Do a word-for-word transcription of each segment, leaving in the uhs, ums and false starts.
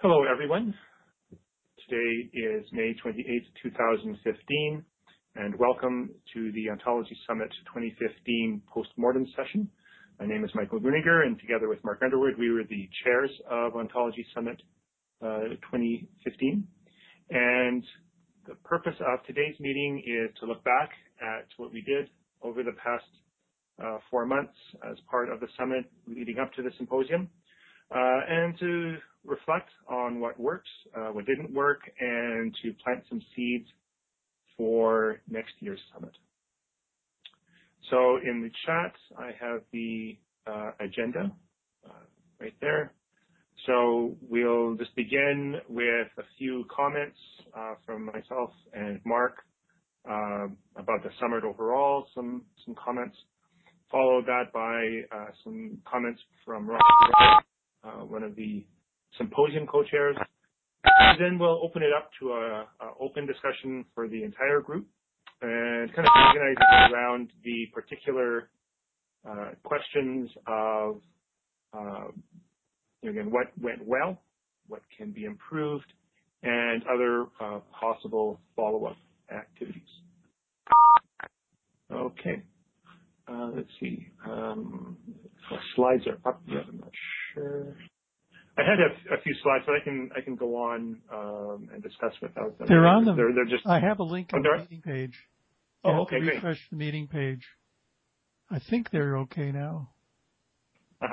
Hello, everyone. Today is May twenty-eighth, two thousand fifteen, and welcome to the Ontology Summit twenty fifteen Postmortem Session. My name is Michael Gruninger, and together with Mark Underwood, we were the chairs of Ontology Summit uh, twenty fifteen. And the purpose of today's meeting is to look back at what we did over the past uh, four months as part of the summit leading up to the symposium, uh, and to reflect on what worked, uh, what didn't work, and to plant some seeds for next year's summit. So in the chat, I have the uh, agenda uh, right there. So we'll just begin with a few comments uh, from myself and Mark uh, about the summit overall, some, some comments, followed that by uh, some comments from Rob, uh, one of the symposium co-chairs. And then we'll open it up to a, a open discussion for the entire group and kind of organize it around the particular uh, questions of, uh, again, what went well, what can be improved, and other uh, possible follow-up activities. Okay. Uh, let's see. Um, slides are up yet. I'm not sure. I had a, a few slides, but I can I can go on um, and discuss without them. They're on the. They're, they're just. I have a link on oh, the meeting page. Oh, You have okay, to refresh great. the meeting page. I think they're okay now. Uh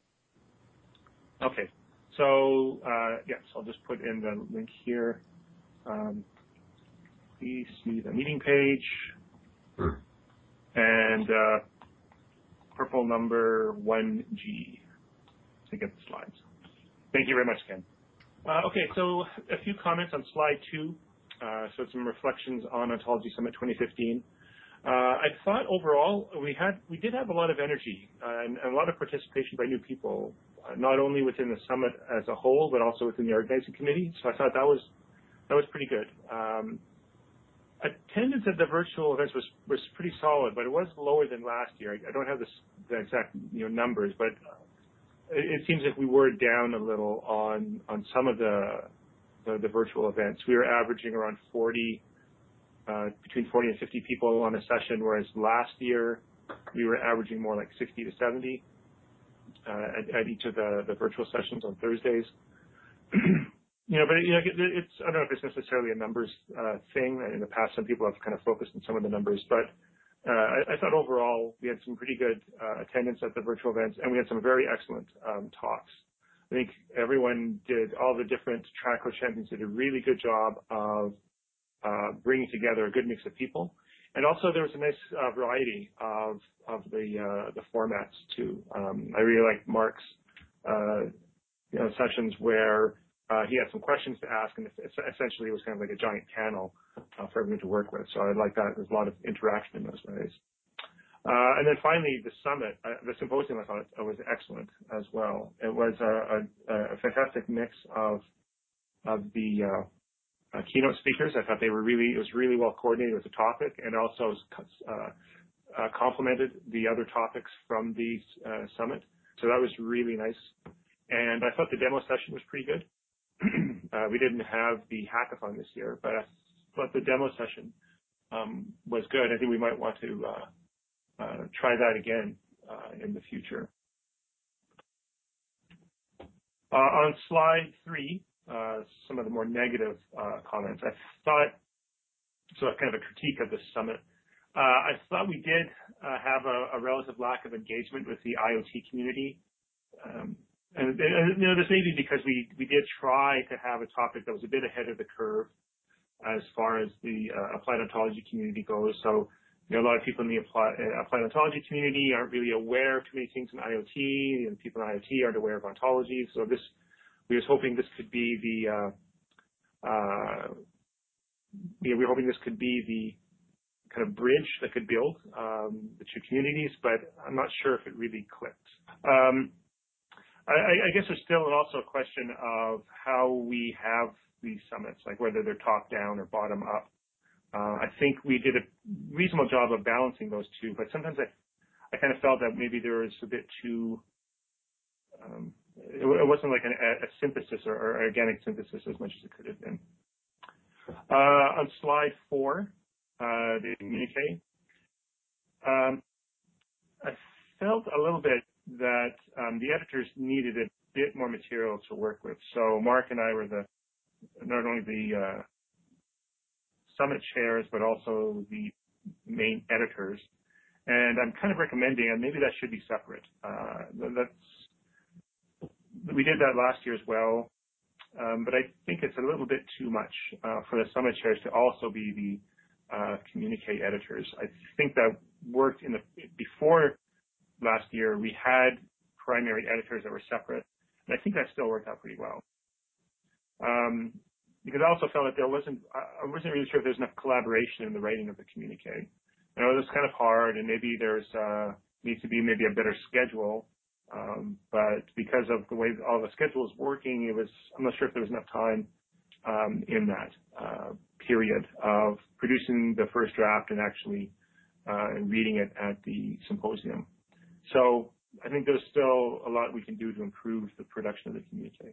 huh. Okay. So uh, yes, I'll just put in the link here. Um, please see the meeting page and uh, purple number one G to get the slides. Thank you very much, Ken. Uh, okay, so a few comments on slide two. Uh, so some reflections on Ontology Summit twenty fifteen. Uh, I thought overall we had we did have a lot of energy uh, and, and a lot of participation by new people, uh, not only within the summit as a whole, but also within the organizing committee. So I thought that was that was pretty good. Um, attendance at the virtual events was was pretty solid, but it was lower than last year. I, I don't have this, the exact you know numbers, but it seems like we were down a little on on some of the the, the virtual events. We were averaging around forty, uh, between forty and fifty people on a session, whereas last year we were averaging more like sixty to seventy uh, at, at each of the, the virtual sessions on Thursdays. you know, but you know, it's I don't know if it's necessarily a numbers uh, thing. In the past, some people have kind of focused on some of the numbers, but Uh, I, I thought overall we had some pretty good uh, attendance at the virtual events, and we had some very excellent um, talks. I think everyone did, all the different Traco champions did a really good job of uh, bringing together a good mix of people. And also there was a nice uh, variety of, of the, uh, the formats too. Um, I really liked Mark's uh, you know, sessions where uh, he had some questions to ask, and essentially it was kind of like a giant panel uh, for everyone to work with. So I like that. There's a lot of interaction in those ways. Uh, and then finally, the summit, uh, the symposium, I thought uh, was excellent as well. It was a, a, a fantastic mix of of the uh, uh, keynote speakers. I thought they were really, it was really well coordinated with the topic, and also uh, uh, complemented the other topics from the uh, summit. So that was really nice. And I thought the demo session was pretty good. uh, we didn't have the hackathon this year, but I thought the demo session um, was good. I think we might want to uh, uh, try that again uh, in the future. Uh, on slide three, uh, some of the more negative uh, comments. I thought, so kind of a critique of the summit. Uh, I thought we did uh, have a, a relative lack of engagement with the I O T community. Um, And, and you know, this may be because we, we did try to have a topic that was a bit ahead of the curve as far as the uh, applied ontology community goes. So, you know, a lot of people in the applied, uh, applied ontology community aren't really aware of too many things in I O T, and people in I O T aren't aware of ontology. So this, we was hoping this could be the, uh, uh, you know, we were hoping this could be the kind of bridge that could build um, the two communities, but I'm not sure if it really clicked. Um, I, I guess there's still also a question of how we have these summits, like whether they're top down or bottom up. Uh, I think we did a reasonable job of balancing those two, but sometimes I, I kind of felt that maybe there was a bit too um, it, it wasn't like an, a synthesis or, or organic synthesis as much as it could have been. Uh, on slide four, uh, the communique, um, I felt a little bit that um, the editors needed a bit more material to work with. So Mark and I were the not only the uh, summit chairs, but also the main editors. And I'm kind of recommending, and maybe that should be separate. Uh, that's we did that last year as well. Um, but I think it's a little bit too much uh, for the summit chairs to also be the uh, communique editors. I think that worked in the before last year. We had primary editors that were separate, and I think that still worked out pretty well. Um, because I also felt that there wasn't, I wasn't really sure if there's enough collaboration in the writing of the communique. You know, it was kind of hard, and maybe there's uh, needs to be maybe a better schedule. Um, but because of the way all the schedule is working, it was, I'm not sure if there was enough time um, in that uh, period of producing the first draft and actually uh, reading it at the symposium. So I think there's still a lot we can do to improve the production of the communique.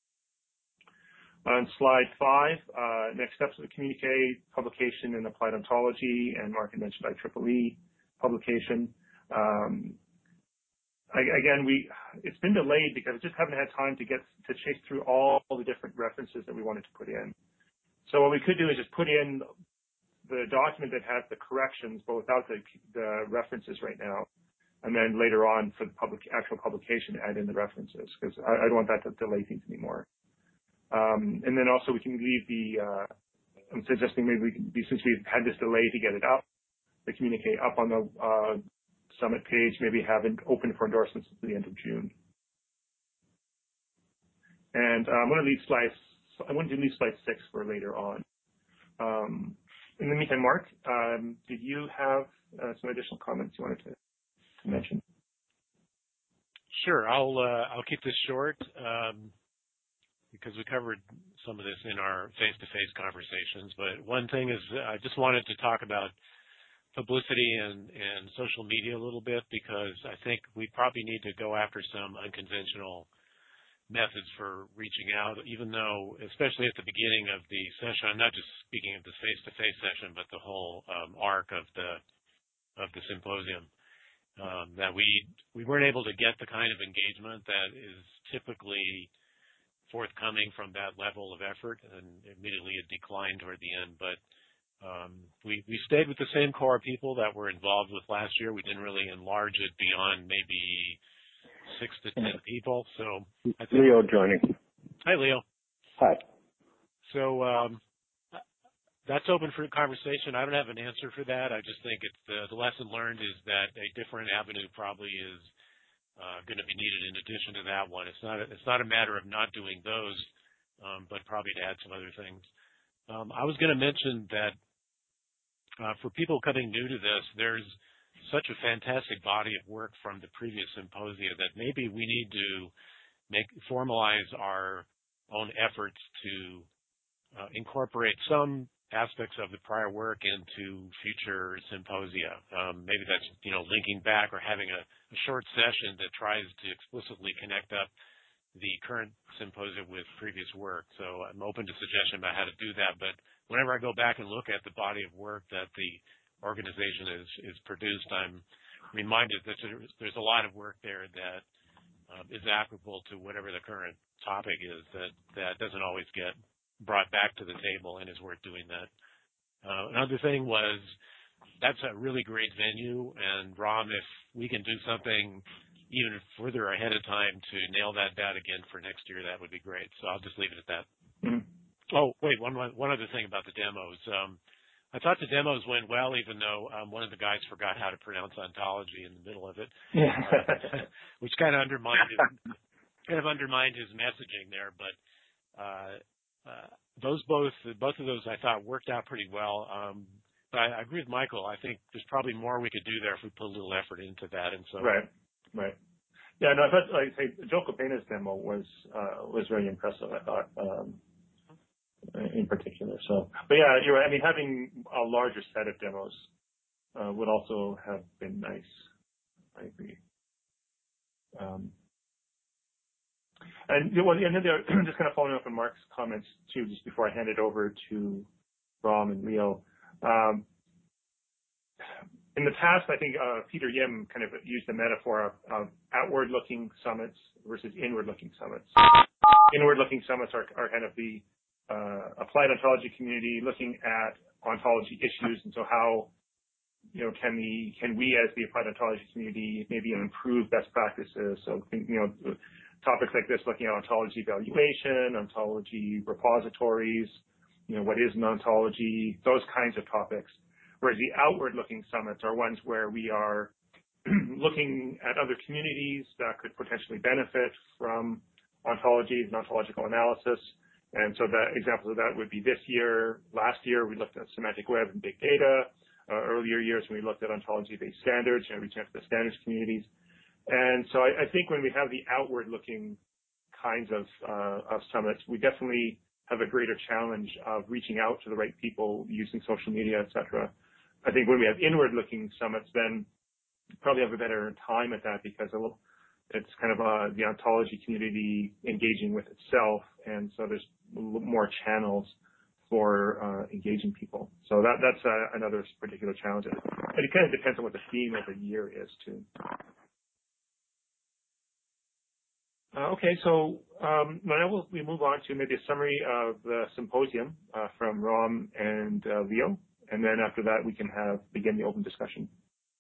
On slide five, uh, next steps of the communique, publication in Applied Ontology, and Mark had mentioned I triple E publication. Um, I, again, we it's been delayed because we just haven't had time to get to chase through all the different references that we wanted to put in. So what we could do is just put in the document that has the corrections, but without the, the references right now, and then later on for the public actual publication, add in the references because I, I don't want that to delay things anymore. Um, and then also we can leave the. Uh, I'm suggesting maybe we can, since we've had this delay to get it up, the communique up on the uh, Summit page, maybe have it open for endorsements at the end of June. And uh, I'm going to leave slides. I want to leave slide six for later on. Um, in the meantime, Mark, um, did you have uh, some additional comments you wanted to, to mention? Sure. I'll uh, I'll keep this short um, because we covered some of this in our face-to-face conversations. But one thing is, I just wanted to talk about publicity and, and social media a little bit because I think we probably need to go after some unconventional methods for reaching out, even though, especially at the beginning of the session, I'm not just speaking of the face-to-face session, but the whole um, arc of the of the symposium, um, that we we weren't able to get the kind of engagement that is typically forthcoming from that level of effort, and immediately it declined toward the end. But Um, we, we stayed with the same core of people that were involved with last year. We didn't really enlarge it beyond maybe six to ten people. So I think Leo joining. Hi, Leo. Hi. So um, that's open for conversation. I don't have an answer for that. I just think it's the, the lesson learned is that a different avenue probably is uh, going to be needed in addition to that one. It's not a, it's not a matter of not doing those, um, but probably to add some other things. Um, I was going to mention that Uh, for people coming new to this, there's such a fantastic body of work from the previous symposia that maybe we need to make formalize our own efforts to uh, incorporate some aspects of the prior work into future symposia. Um, maybe that's, you know, linking back or having a, a short session that tries to explicitly connect up the current symposia with previous work. So I'm open to suggestion about how to do that. But whenever I go back and look at the body of work that the organization is, is produced, I'm reminded that there's a lot of work there that um, is applicable to whatever the current topic is that, that doesn't always get brought back to the table and is worth doing that. Uh, another thing was that's a really great venue, and Ram, if we can do something even further ahead of time to nail that down again for next year, that would be great. So I'll just leave it at that. Mm-hmm. Oh, wait, one, one other thing about the demos. Um, I thought the demos went well, even though um, one of the guys forgot how to pronounce ontology in the middle of it, Yeah. uh, which kind of undermined his, kind of undermined his messaging there. But uh, uh, those both, both of those I thought worked out pretty well. Um, but I, I agree with Michael. I think there's probably more we could do there if we put a little effort into that. And so, Right. Right. Yeah, no, I thought, like I say, Joe Copena's demo was, uh, was very impressive, I thought, um, in particular. So, but yeah, you're right. I mean, having a larger set of demos, uh, would also have been nice. I agree. Um, And, you know, and then there, just kind of following up on Mark's comments too, just before I hand it over to Ram and Leo. Um, in the past, I think uh, Peter Yim kind of used the metaphor of, of outward-looking summits versus inward-looking summits. Inward-looking summits are, are kind of the uh, applied ontology community looking at ontology issues, and so how, you know, can the can we as the applied ontology community maybe improve best practices? So, you know, topics like this, looking at ontology evaluation, ontology repositories, you know, what is an ontology, those kinds of topics. Whereas the outward-looking summits are ones where we are looking at other communities that could potentially benefit from ontologies and ontological analysis. And so the examples of that would be this year. Last year, we looked at semantic web and big data. Uh, earlier years, when we looked at ontology-based standards, you know, reaching out to the standards communities. And so I, I think when we have the outward-looking kinds of, uh, of summits, we definitely have a greater challenge of reaching out to the right people using social media, et cetera. I think when we have inward-looking summits, then probably have a better time at that because it's kind of uh, the ontology community engaging with itself, and so there's more channels for uh, engaging people. So that that's uh, another particular challenge. And it kind of depends on what the theme of the year is too. Uh, okay, so um, now we'll, we move on to maybe a summary of the symposium uh, from Ram and uh, Leo, and then after that we can have begin the open discussion.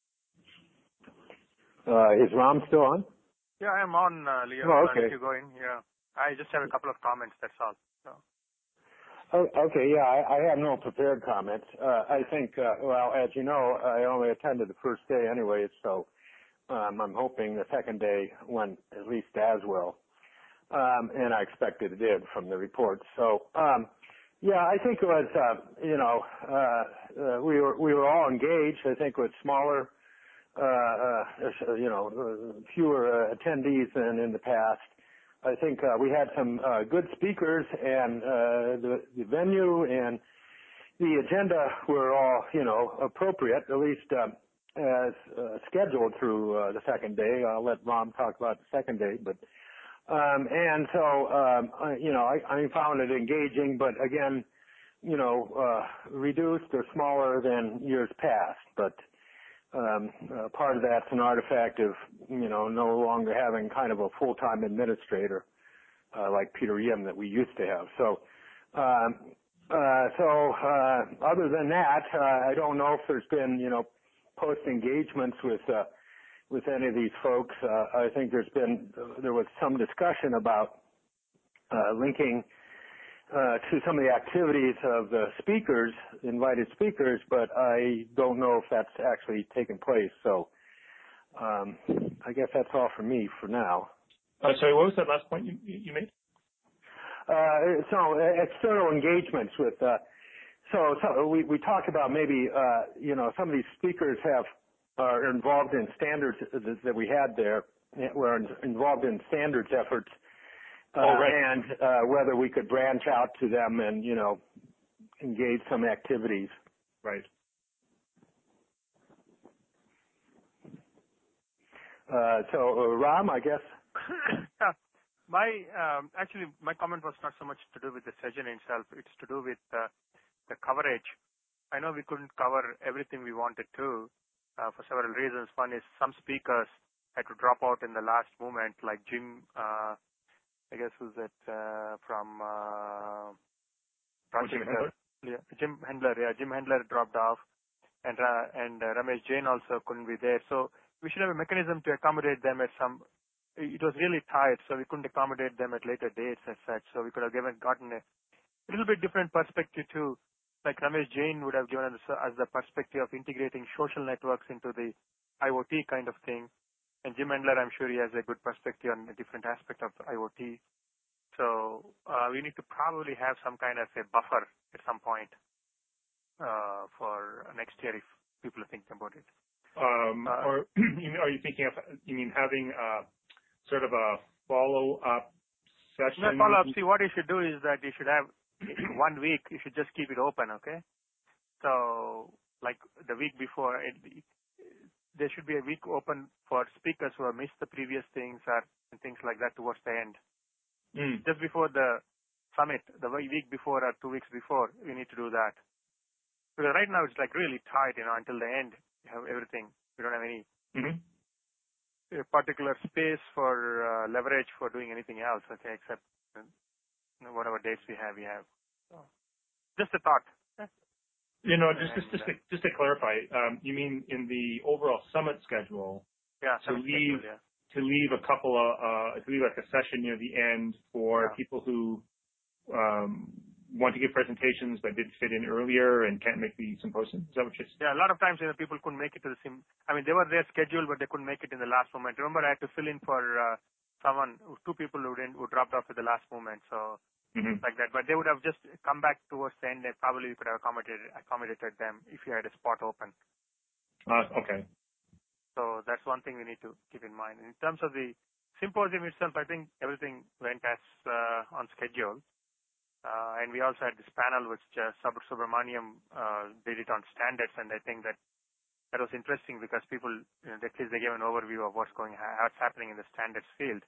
Uh, is Ram still on? Yeah, I'm on, uh, Leo. Oh, okay. If you're going, yeah. I just have a couple of comments, that's all. So. Oh, okay, yeah, I, I have no prepared comments. Uh, I think, uh, well, as you know, I only attended the first day anyway, so um, I'm hoping the second day went at least as well. Um, and I expected it did from the reports. So, um, yeah, I think it was, uh, you know, uh, uh, we were we were all engaged. I think with smaller, uh, uh, you know, uh, fewer uh, attendees than in the past. I think uh, we had some uh, good speakers, and uh, the, the venue and the agenda were all, you know, appropriate, at least uh, as uh, scheduled through uh, the second day. I'll let Ram talk about the second day, but um, and so um, I, you know, I, I found it engaging, but again, you know, uh, reduced or smaller than years past, but. Um, uh, part of that's an artifact of, you know, no longer having kind of a full-time administrator uh, like Peter Yim that we used to have. So, um, uh, so uh, other than that, uh, I don't know if there's been, you know, post engagements with uh, with any of these folks. Uh, I think there's been there was some discussion about uh, linking. Uh, to some of the activities of the speakers, invited speakers, but I don't know if that's actually taken place. So um, I guess that's all for me for now. Uh, sorry, what was that last point you, you made? Uh, so uh, external engagements with. Uh, so, so we we talked about maybe uh, you know some of these speakers have are involved in standards that we had there. Were involved in standards efforts. Uh, oh, right. And uh, whether we could branch out to them and, you know, engage some activities. Right. Uh, so, uh, Ram, I guess. yeah. My um, actually, my comment was not so much to do with the session itself. It's to do with uh, the coverage. I know we couldn't cover everything we wanted to uh, for several reasons. One is some speakers had to drop out in the last moment, like Jim. Uh, I guess who's that uh, from uh, Jim Hendler. Yeah, Jim Hendler. Yeah, Jim Hendler dropped off, and uh, and uh, Ramesh Jain also couldn't be there. So we should have a mechanism to accommodate them at some. It was really tight, so we couldn't accommodate them at later dates as such. So we could have given gotten a little bit different perspective too. Like Ramesh Jain would have given us as the perspective of integrating social networks into the I O T kind of thing. And Jim Hendler, I'm sure he has a good perspective on a different aspect of I O T. So uh, we need to probably have some kind of a buffer at some point uh, for next year if people are thinking about it. Um, uh, or are you thinking of, you mean having uh, sort of a follow-up session? Not follow-up. See, what you should do is that you should have one week, you should just keep it open, okay? So like the week before, it, there should be a week open for speakers who have missed the previous things or and things like that towards the end. Mm. Just before the summit, the week before or two weeks before, we need to do that. Because right now it's like really tight, you know, until the end. You have everything. We don't have any Mm-hmm. particular space for uh, leverage for doing anything else, okay, except uh, you know, whatever dates we have, we have. So, just a thought. You know, just And, just just uh, to, just to clarify, um, you mean in the overall summit schedule yeah, to summit leave schedule, yeah. to leave a couple of uh, to leave like a session near the end for Yeah. people who um, want to give presentations but did fit in earlier and can't make the symposium? Is that what you're saying? Yeah, a lot of times, you know, people couldn't make it to the sim. I mean, they were there scheduled, but they couldn't make it in the last moment. Remember, I had to fill in for uh, someone, two people who didn't, who dropped off at the last moment, so Mm-hmm. like that. But they would have just come back towards the end, and probably we could have accommodated accommodated them if you had a spot open. Uh, okay. So that's one thing we need to keep in mind. In terms of the symposium itself, I think everything went as uh, on schedule. Uh, and we also had this panel which uh, Sub- Subramaniam uh, did it on standards, and I think that that was interesting because people, you know, at least they gave an overview of what's going, what's happening in the standards field.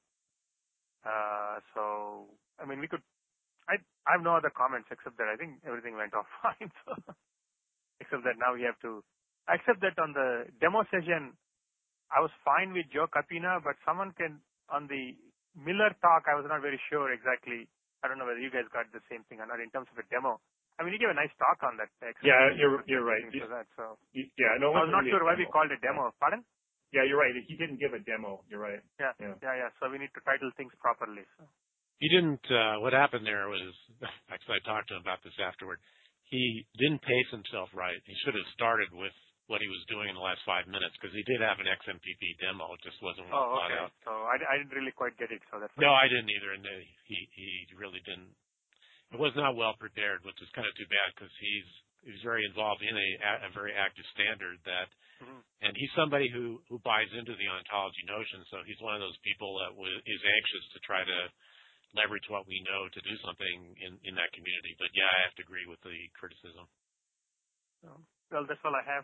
Uh, so, I mean, we could. I I have no other comments except that I think everything went off fine. So, except that now we have to. Except that on the demo session, I was fine with Joe Capina, but someone can on the Miller talk, I was not very sure exactly. I don't know whether you guys got the same thing or not in terms of a demo. I mean, you gave a nice talk on that. Yeah, you're you're right. For that, so You- yeah, no, it I was wasn't not really sure a why we demo. called it demo. Pardon? Yeah, you're right. He didn't give a demo. You're right. Yeah, Yeah. yeah, yeah. So we need to title things properly. So. He didn't, uh, what happened there was, actually I talked to him about this afterward. He didn't pace himself right. He should have started with what he was doing in the last five minutes because he did have an X M P P demo. It just wasn't well Oh, thought okay. out. So I, I didn't really quite get it. So that's No, I didn't either. And uh, he, he really didn't. It was not well prepared, which is kind of too bad because he's, he's very involved in a, a very active standard that, mm-hmm. and he's somebody who, who buys into the ontology notion. So he's one of those people that w- is anxious to try to leverage what we know to do something in, in that community. But yeah, I have to agree with the criticism. So, well, that's all I have.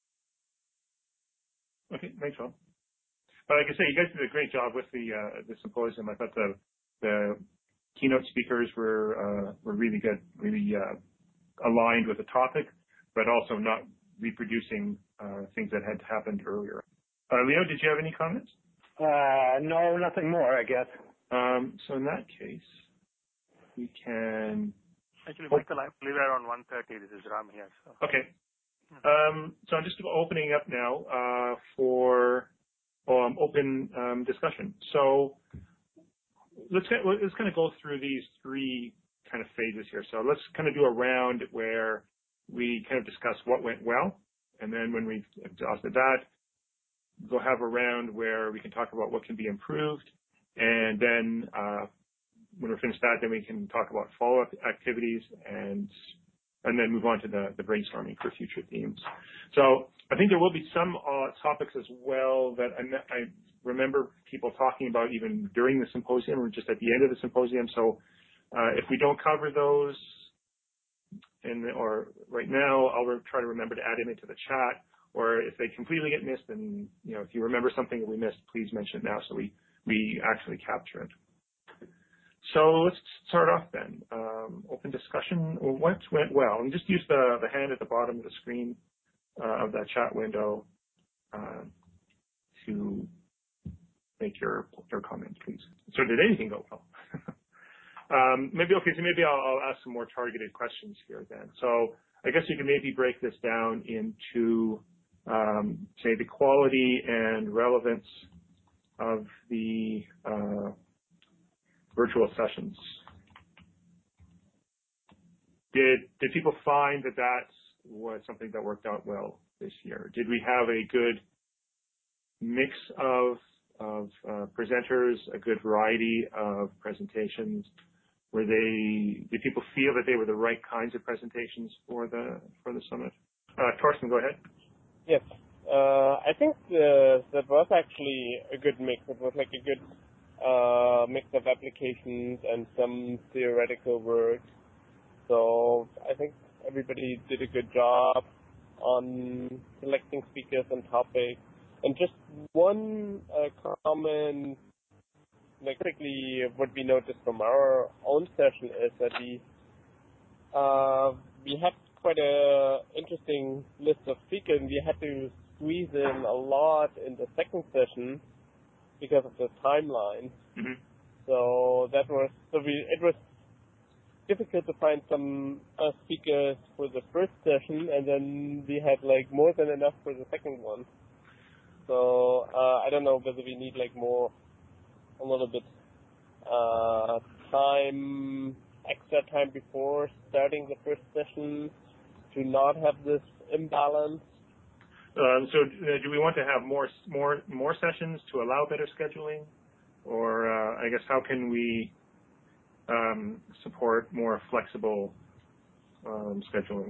Okay, thanks, Rob. But like I say, you guys did a great job with the uh, the symposium. I thought the the keynote speakers were uh, were really good, really uh, aligned with the topic, but also not reproducing uh, things that had happened earlier. Uh, Leo, did you have any comments? Uh, no, nothing more, I guess. Um, so in that case, we can. Actually, Oh. Michael, I believe around one thirty. This is Ram here. So. Okay. Um, so I'm just opening up now uh, for um, open um, discussion. So let's get, let's kind of go through these three kind of phases here. So let's kind of do a round where we kind of discuss what went well, and then when we've exhausted that, we'll have a round where we can talk about what can be improved, and then uh, when we're finished that, then we can talk about follow-up activities and and then move on to the, the brainstorming for future themes. So I think there will be some uh, topics as well that I, I remember people talking about even during the symposium or just at the end of the symposium. So uh, if we don't cover those in the, or right now, I'll re- try to remember to add them into the chat. Or if they completely get missed, then, you know, if you remember something that we missed, please mention it now so we, we actually capture it. So let's start off then. Um, open discussion. What went well? And just use the, the hand at the bottom of the screen uh, of that chat window uh, to make your your comment, please. So did anything go well? um, maybe okay. So maybe I'll, I'll ask some more targeted questions here then. So I guess you can maybe break this down into um, say the quality and relevance of the uh, virtual sessions. Did did people find that that was something that worked out well this year? Did we have a good mix of of uh, presenters, a good variety of presentations? Were they? Did people feel that they were the right kinds of presentations for the for the summit? Uh, Torsten, go ahead. Yes, uh, I think uh, that was actually a good mix. It was like a good uh, mix of applications and some theoretical work. So I think everybody did a good job on selecting speakers and topics. And just one uh, comment like quickly what we noticed from our own session is that we uh, we had quite a interesting list of speakers, and we had to squeeze in a lot in the second session because of the timeline. Mm-hmm. So that was so we it was difficult to find some uh, speakers for the first session, and then we had like more than enough for the second one. So uh, I don't know whether we need like more, a little bit uh, time, extra time before starting the first session to not have this imbalance. Um, so uh, do we want to have more more more sessions to allow better scheduling, or uh, I guess how can we um, support more flexible um, scheduling?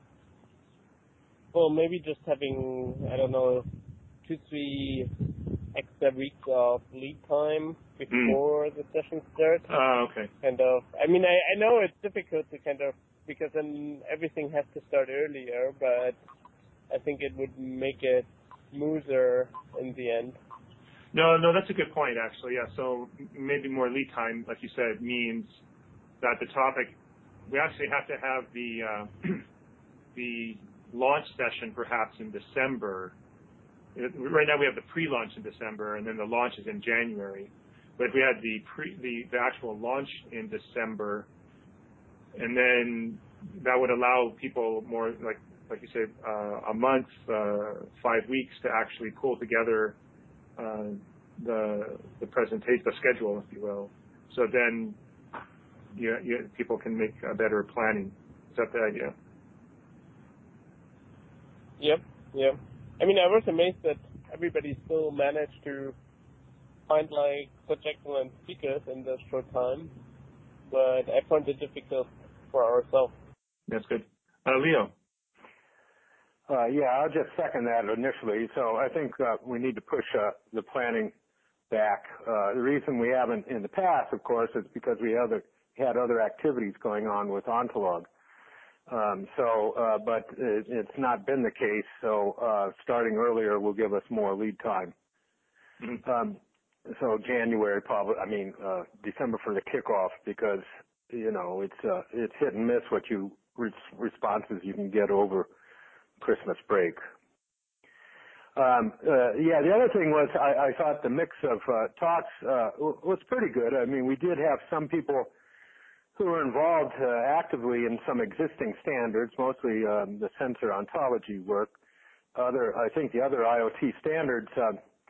Well, maybe just having, I don't know, two, three extra weeks of lead time before mm. the session starts. Oh, uh, okay. Kind of, I mean, I, I know it's difficult to kind of, because then everything has to start earlier, but I think it would make it smoother in the end. No, no, that's a good point, actually. Yeah, so maybe more lead time, like you said, means that the topic, we actually have to have the uh, the launch session perhaps in December. Right now we have the pre-launch in December, and then the launch is in January. But if we had the pre, the, the actual launch in December, and then that would allow people more, like like you said, uh, a month, uh, five weeks to actually pull together uh, the the presentation, the schedule, if you will. So then you, you, people can make a better planning. Is that the idea? Yep, yep. I mean, I was amazed that everybody still managed to find like such excellent speakers in this short time, but I found it difficult for ourselves. That's good. Uh, Leo? Uh, yeah, I'll just second that initially. So I think uh, we need to push uh, the planning back. Uh, the reason we haven't in the past, of course, is because we other, had other activities going on with Ontolog. Um, so, uh, but it, it's not been the case. So uh, starting earlier will give us more lead time. Mm-hmm. Um, so January probably, I mean uh, December for the kickoff, because you know it's uh, it's hit and miss what you re- responses you can get over Christmas break. Um, uh, yeah, the other thing was I, I thought the mix of uh, talks uh, w- was pretty good. I mean, we did have some people who were involved uh, actively in some existing standards, mostly um, the sensor ontology work. Other, I think the other IoT standards, uh,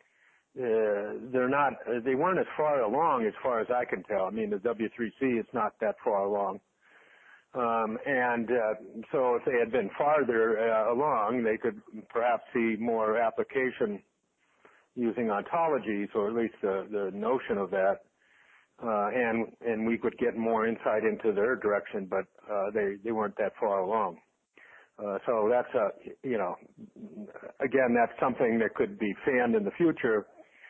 uh, they're not, they weren't as far along as far as I can tell. I mean, the W three C is not that far along. Um, and uh, so if they had been farther uh, along, they could perhaps see more application using ontologies, or at least the, the notion of that. Uh, and and we could get more insight into their direction, but uh, they they weren't that far along. Uh, so that's a you know again that's something that could be fanned in the future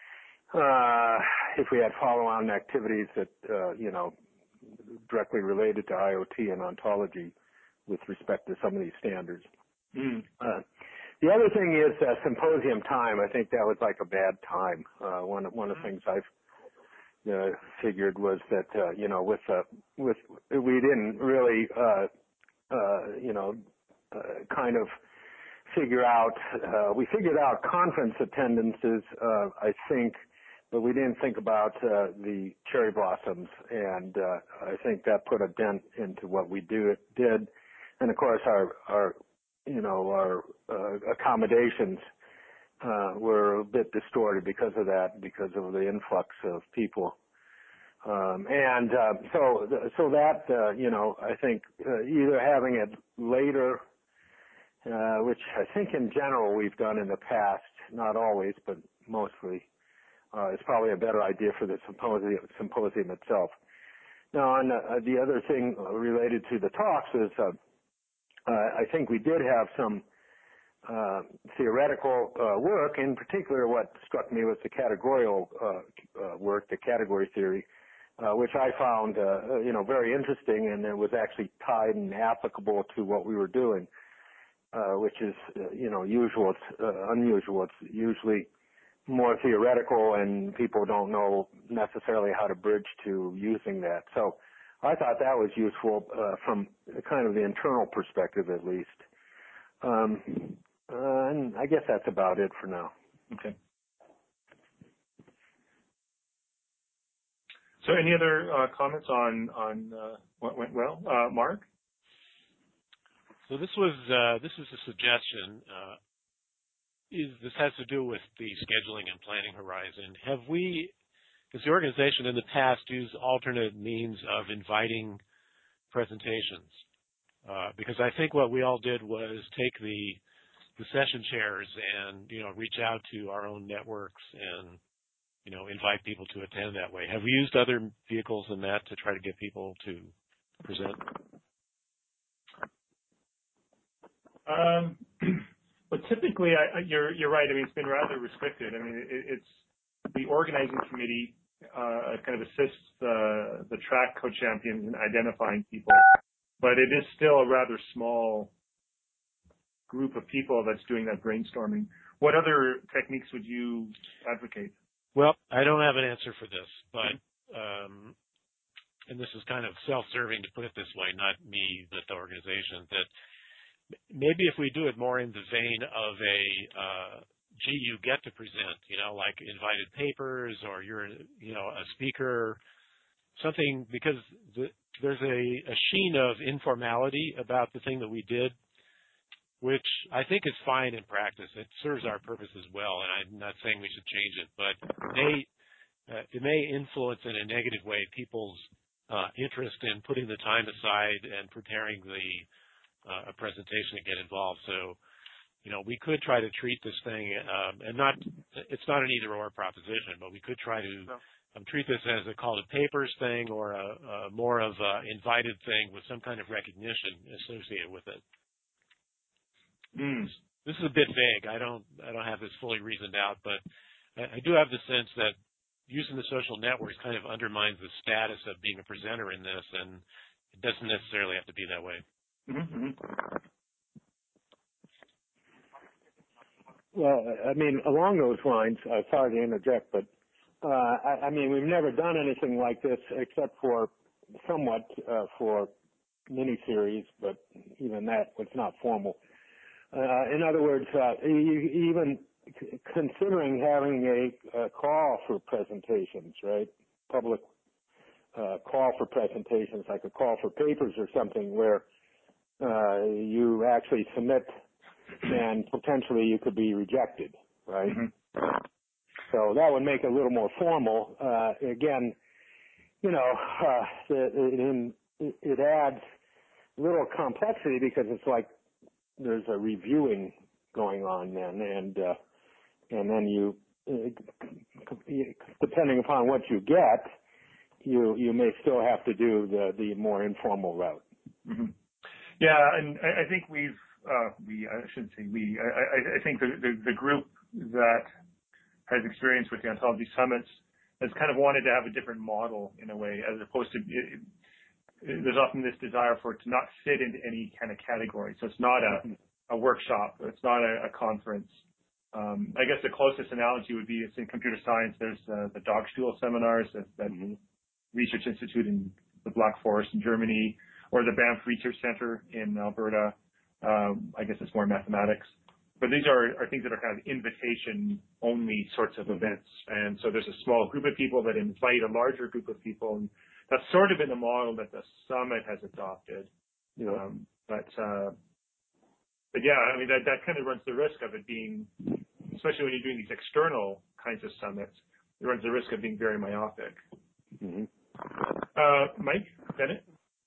uh, if we had follow-on activities that uh, you know directly related to IoT and ontology with respect to some of these standards. Mm. Uh, the other thing is uh, symposium time. I think that was like a bad time. Uh, one one of the things I've Uh, figured was that uh, you know with uh, with we didn't really uh, uh, you know uh, kind of figure out uh, we figured out conference attendances uh, I think, but we didn't think about uh, the cherry blossoms, and uh, I think that put a dent into what we do did, and of course our our you know our uh, accommodations Uh, were a bit distorted because of that, because of the influx of people. Um, and uh, so, so that, uh, you know, I think uh, either having it later, uh, which I think in general we've done in the past, not always, but mostly, uh, is probably a better idea for the symposium, symposium itself. Now, on uh, the other thing related to the talks is, uh, uh, I think we did have some Uh, theoretical uh, work. In particular, what struck me was the categorical uh, uh, work, the category theory, uh, which I found, uh, you know, very interesting, and it was actually tied and applicable to what we were doing, uh, which is, uh, you know, usual. It's uh, unusual. It's usually more theoretical and people don't know necessarily how to bridge to using that. So I thought that was useful uh, from kind of the internal perspective at least. Um, uh, and I guess that's about it for now. Okay. So any other uh, comments on, on uh, what went well? Uh, Mark? So this was uh, this is a suggestion. Uh, is this has to do with the scheduling and planning horizon? Have we, as the organization in the past, used alternate means of inviting presentations? Uh, because I think what we all did was take the the session chairs and you know reach out to our own networks and you know invite people to attend that way. Have we used other vehicles than that to try to get people to present? Um, but typically, I, you're you're right. I mean, it's been rather restricted. I mean, it, it's the organizing committee uh, kind of assists the the track co-champions in identifying people, but it is still a rather small group of people that's doing that brainstorming. What other techniques would you advocate? Well, I don't have an answer for this, but um, and this is kind of self-serving to put it this way, not me, but the organization, that maybe if we do it more in the vein of a, uh, gee, you get to present, you know, like invited papers or you're, you know, a speaker, something, because the, there's a, a sheen of informality about the thing that we did, which I think is fine in practice. It serves our purpose as well, and I'm not saying we should change it, but it may, uh, it may influence in a negative way people's uh, interest in putting the time aside and preparing the Uh, a presentation and get involved. So, you know, we could try to treat this thing, um, and not, it's not an either or proposition, but we could try to No. um, treat this as a call to papers thing or a, a more of an invited thing with some kind of recognition associated with it. Mm. This is a bit vague. I don't, I don't have this fully reasoned out, but I, I do have the sense that using the social networks kind of undermines the status of being a presenter in this, and it doesn't necessarily have to be that way. Mm-hmm. Well, I mean, along those lines, uh, sorry to interject, but uh, I, I mean, we've never done anything like this except for somewhat uh, for miniseries, but even that was not formal. Uh, in other words, uh, you, even c- considering having a, a call for presentations, right? Public uh, call for presentations, like a call for papers or something, where uh, you actually submit and potentially you could be rejected, right? Mm-hmm. So that would make it a little more formal. Uh, again, you know, uh, it, it, it adds a little complexity because it's like there's a reviewing going on then, and uh, and then you, depending upon what you get, you you may still have to do the the more informal route. Mm-hmm. Yeah, and I, I think we've, uh, we, I shouldn't say we, I, I, I think the, the, the group that has experience with the Ontology Summits has kind of wanted to have a different model in a way, as opposed to, it, it, there's often this desire for it to not fit into any kind of category. So it's not a, a workshop, it's not a, a conference. Um, I guess the closest analogy would be it's in computer science, there's uh, the Dogstuhl seminars that, that mm-hmm. Research Institute in the Black Forest in Germany, or the Banff Research Center in Alberta. Um, I guess it's more mathematics. But these are, are things that are kind of invitation-only sorts of events. And so there's a small group of people that invite a larger group of people. And that's sort of been the model that the summit has adopted. Yeah. Um, but, uh, but yeah, I mean, that, that kind of runs the risk of it being, especially when you're doing these external kinds of summits, it runs the risk of being very myopic. Mm-hmm. Uh, Mike Bennett?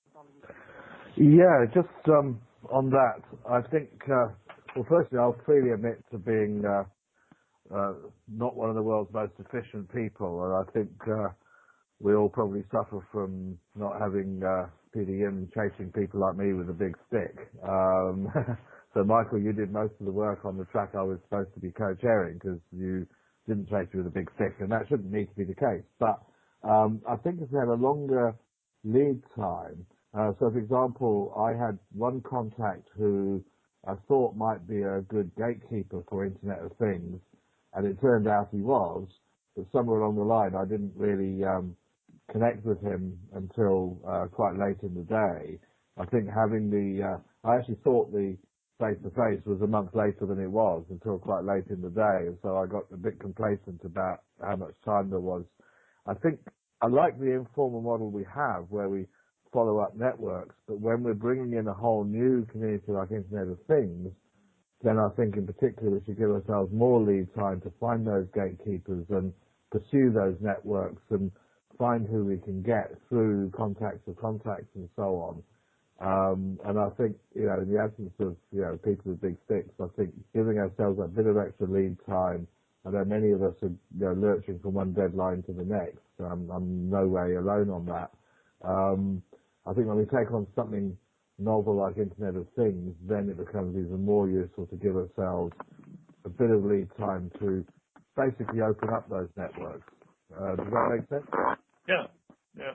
Yeah, just um, on that, I think, uh, well, firstly, I'll freely admit to being uh, uh, not one of the world's most efficient people, and I think uh, we all probably suffer from not having uh, P D M chasing people like me with a big stick. Um, so, Michael, you did most of the work on the track I was supposed to be co-chairing because you didn't chase me with a big stick, and that shouldn't need to be the case. But um, I think if we had a longer lead time, Uh, so, for example, I had one contact who I thought might be a good gatekeeper for Internet of Things, and it turned out he was, but somewhere along the line I didn't really um, connect with him until uh, quite late in the day. I think having the, uh, I actually thought the face-to-face was a month later than it was until quite late in the day, and so I got a bit complacent about how much time there was. I think I like the informal model we have where we follow up networks, but when we're bringing in a whole new community like Internet of Things, then I think in particular we should give ourselves more lead time to find those gatekeepers and pursue those networks and find who we can get through contacts of contacts and so on. Um, and I think, you know, in the absence of, you know, people with big sticks, I think giving ourselves a bit of extra lead time, I know many of us are, you know, lurching from one deadline to the next. Um, I'm no way alone on that. Um, I think when we take on something novel like Internet of Things, then it becomes even more useful to give ourselves a bit of lead time to basically open up those networks. Uh, does that make sense? Yeah, yeah.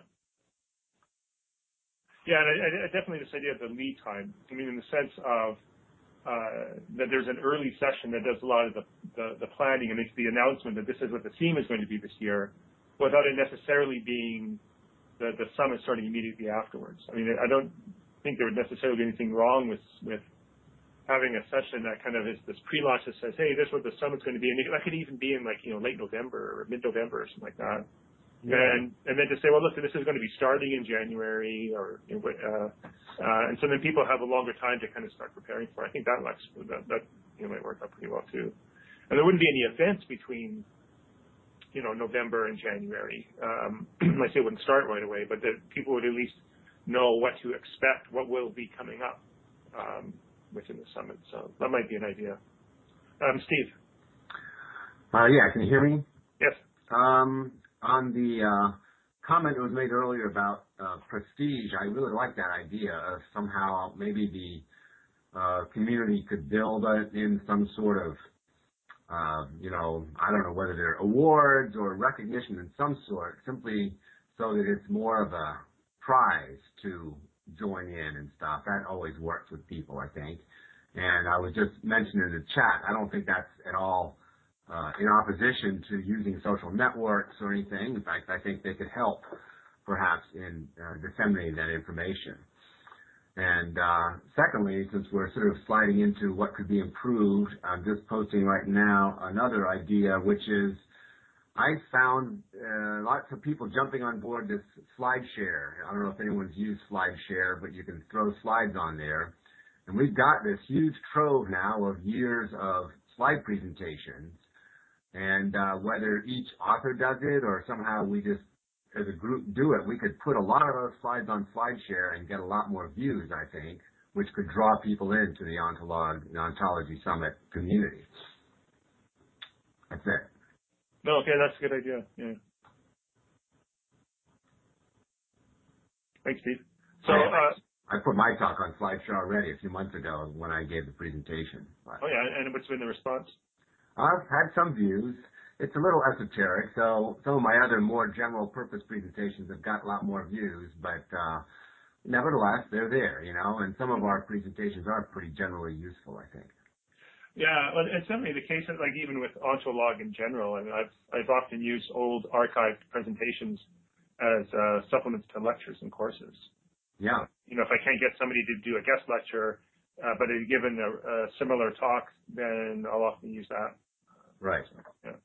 Yeah, and I, I definitely this idea of the lead time. I mean, in the sense of uh, that there's an early session that does a lot of the, the, the planning and makes the announcement that this is what the theme is going to be this year, without it necessarily being the, the summit starting immediately afterwards. I mean, I don't think there would necessarily be anything wrong with with having a session that kind of is this pre-launch that says, hey, this is what the summit's going to be, and that could even be in like, you know, late November or mid-November or something like that. Yeah. And and then to say, well, look, this is going to be starting in January, or you know, uh, uh, and so then people have a longer time to kind of start preparing for it. I think that looks that, that you know might work out pretty well too. And there wouldn't be any events between you know November and January. Um, I say it wouldn't start right away, but that people would at least know what to expect, what will be coming up um, within the summit. So that might be an idea. Um, Steve. Uh, yeah, can you hear me? Yes. Um, on the uh, comment that was made earlier about uh, prestige, I really like that idea of somehow maybe the uh, community could build it in some sort of, uh, you know, I don't know whether they're awards or recognition in some sort, simply so that it's more of a prize to join in and stuff. That always works with people, I think. And I was just mentioning in the chat, I don't think that's at all Uh, in opposition to using social networks or anything. In fact, I think they could help, perhaps, in uh, disseminating that information. And uh, secondly, since we're sort of sliding into what could be improved, I'm just posting right now another idea, which is I found uh, lots of people jumping on board this SlideShare. I don't know if anyone's used SlideShare, but you can throw slides on there. And we've got this huge trove now of years of slide presentations. And uh, whether each author does it or somehow we just, as a group, do it, we could put a lot of those slides on SlideShare and get a lot more views, I think, which could draw people into the Ontolog, the Ontology Summit community. That's it. No, okay, that's a good idea. Yeah. Thanks, Steve. So, uh, I put my talk on SlideShare already a few months ago when I gave the presentation. But oh yeah, and what's been the response? I've had some views. It's a little esoteric, so some of my other more general purpose presentations have got a lot more views, but uh, nevertheless, they're there, you know, and some of our presentations are pretty generally useful, I think. Yeah, well, it's certainly the case that, like, even with Ontolog in general, I mean, I've, I've often used old archived presentations as uh, supplements to lectures and courses. Yeah. You know, if I can't get somebody to do a guest lecture, uh, but they've given a, a similar talk, then I'll often use that. Right. So, yeah.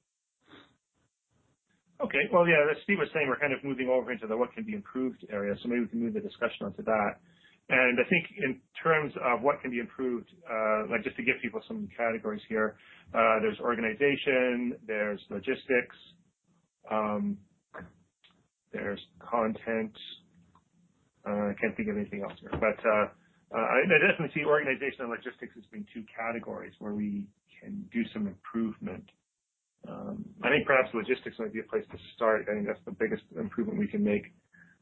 Okay. Well, yeah, as Steve was saying, we're kind of moving over into the what can be improved area, so maybe we can move the discussion onto that. And I think in terms of what can be improved, uh, like just to give people some categories here, uh, there's organization, there's logistics, um, there's content. Uh, I can't think of anything else here, but uh, uh, I, I definitely see organization and logistics as being two categories where we can do some improvement. Um, I think perhaps logistics might be a place to start. I think that's the biggest improvement we can make.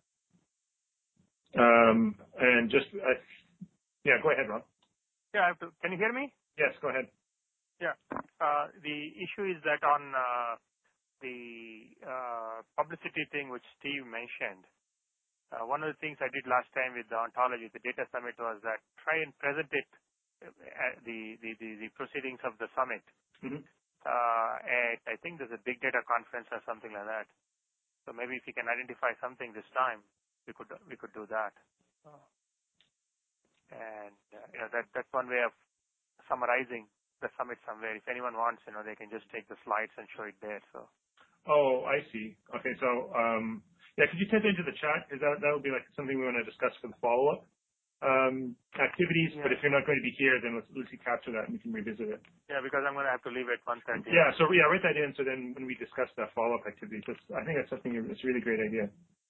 Um, and just, uh, yeah, go ahead, Rob. Yeah, I have to, can you hear me? Yes, go ahead. Yeah. Uh, the issue is that on uh, the uh, publicity thing which Steve mentioned, uh, one of the things I did last time with the Ontology, the Data Summit, was that try and present it, uh, the, the, the, the proceedings of the summit. Mm-hmm. So uh, at, I think there's a big data conference or something like that. So maybe if you can identify something this time, we could we could do that. Uh, and uh, you know that that's one way of summarizing the summit somewhere. If anyone wants, you know, they can just take the slides and show it there. So. Oh, I see. Okay, so um, yeah, could you type into the chat? Because that that would be like something we want to discuss for the follow-up um, activities. Yeah. But if you're not going to be here, then let's let's capture that and we can revisit it. Yeah, because I'm going to have to leave at one thirty. Yeah, so yeah, write that in. So then when we discuss that follow-up activities, that's, I think that's something that's a really great idea.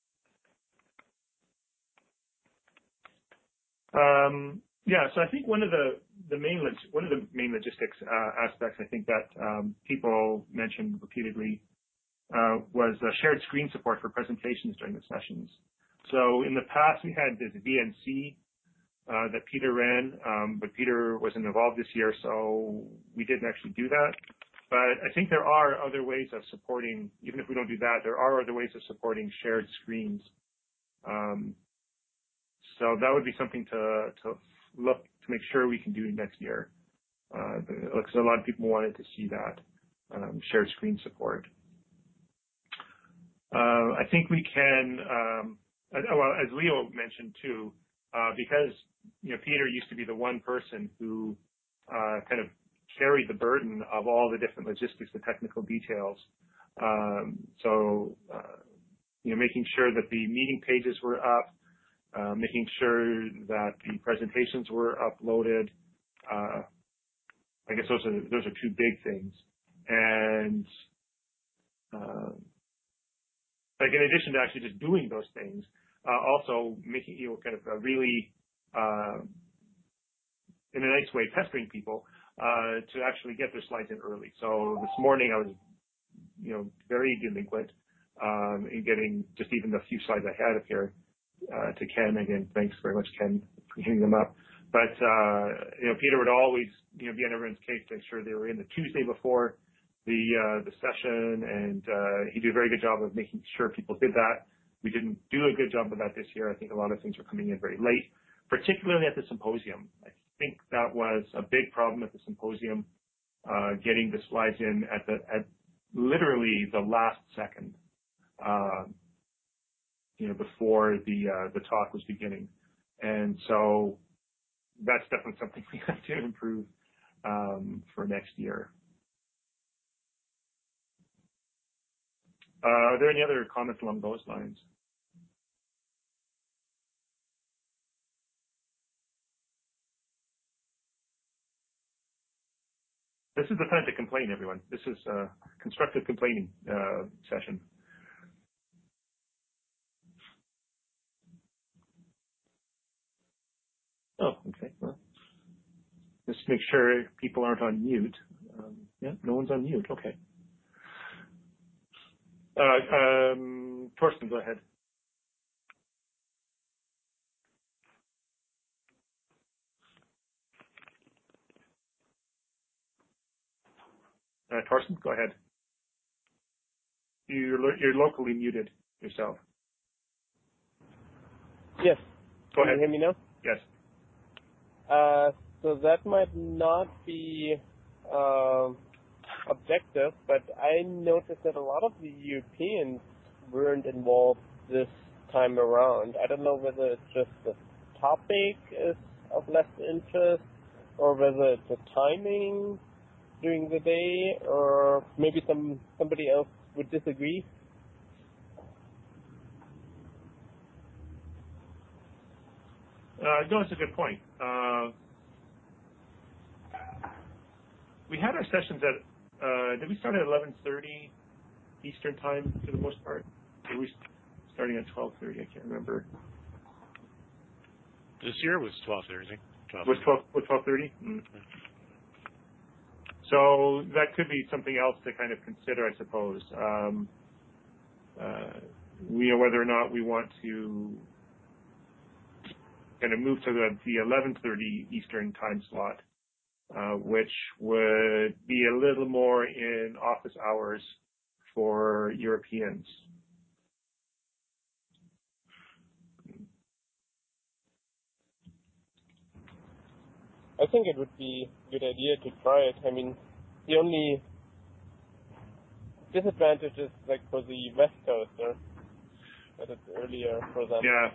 Um, yeah, so I think one of the the main log- one of the main logistics uh, aspects I think that um, people mentioned repeatedly uh, was uh, shared screen support for presentations during the sessions. So in the past we had this V N C uh, that Peter ran, um, but Peter wasn't involved this year, so we didn't actually do that. But I think there are other ways of supporting, even if we don't do that, there are other ways of supporting shared screens. Um, so that would be something to to look to make sure we can do next year, because uh, a lot of people wanted to see that um, shared screen support. Uh, I think we can, um, uh, well, as Leo mentioned too, uh, because you know Peter used to be the one person who uh, kind of carried the burden of all the different logistics, the technical details. Um, so, uh, you know, making sure that the meeting pages were up, uh, making sure that the presentations were uploaded. Uh, I guess those are those are two big things. And uh, like in addition to actually just doing those things, uh, also making you know kind of a really uh, in a nice way pestering people uh, to actually get their slides in early. So this morning I was you know very delinquent um, in getting just even the few slides I had up here. Uh, to Ken again, thanks very much, Ken, for getting them up. But uh, you know, Peter would always you know be on everyone's case to make sure they were in the Tuesday before the uh, the session, and uh, he did a very good job of making sure people did that. We didn't do a good job of that this year. I think a lot of things were coming in very late, particularly at the symposium. I think that was a big problem at the symposium, uh, getting the slides in at the at literally the last second. Uh, you know, before the uh, the talk was beginning, and so that's definitely something we have to improve um, for next year. Uh, are there any other comments along those lines? This is the time to complain, everyone. This is a constructive complaining uh, session. Oh, okay. Well, just make sure people aren't on mute. Um, yeah, no one's on mute. Okay. Uh, um, Torsten, go ahead. Uh, Torsten, go ahead. You're, lo you're locally muted yourself. Yes. Go Can ahead. you hear me now? Yes. Uh, so that might not be uh, objective, but I noticed that a lot of the Europeans weren't involved this time around. I don't know whether it's just the topic is of less interest, or whether it's the timing during the day, or maybe some somebody else would disagree. Uh, no, it's a good point. Uh, we had our sessions at, uh, did we start at eleven thirty Eastern time for the most part? Or were we starting at twelve thirty? I can't remember. This year was twelve thirty. Was twelve, was twelve thirty? Mm. So that could be something else to kind of consider, I suppose. Um, uh, you know, whether or not we want to kind of move to the, the eleven thirty Eastern time slot, uh, which would be a little more in office hours for Europeans. I think it would be a good idea to try it. I mean, the only disadvantage is like for the West Coaster, that it's earlier for them. Yeah.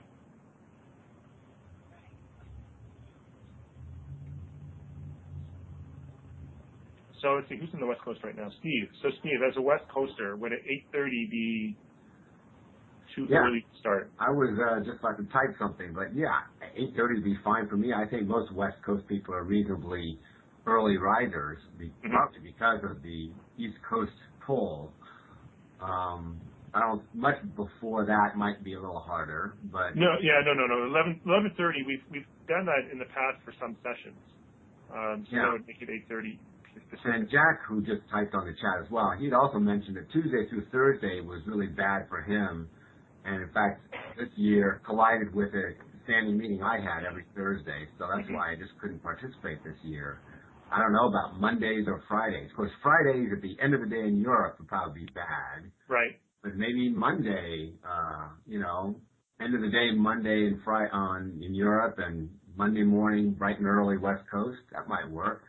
So let's see, who's in the West Coast right now? Steve. So Steve, as a West Coaster, would at eight thirty be too Yeah. early to start? I was uh, just about to type something, but yeah, eight thirty would be fine for me. I think most West Coast people are reasonably early risers, be- Mhm. partly because of the East Coast pull. Um, I don't much before that might be a little harder, but No, yeah, no, no, no. Eleven eleven thirty. We've we've done that in the past for some sessions. Um, so Yeah. that would make it eight thirty. And Jack, who just typed on the chat as well, he'd also mentioned that Tuesday through Thursday was really bad for him. And in fact, this year collided with a standing meeting I had every Thursday, so that's Mm-hmm. why I just couldn't participate this year. I don't know about Mondays or Fridays. Of course, Fridays at the end of the day in Europe would probably be bad, Right. but maybe Monday, uh, you know, end of the day Monday and Friday on in Europe, and Monday morning bright and early West Coast, that might work.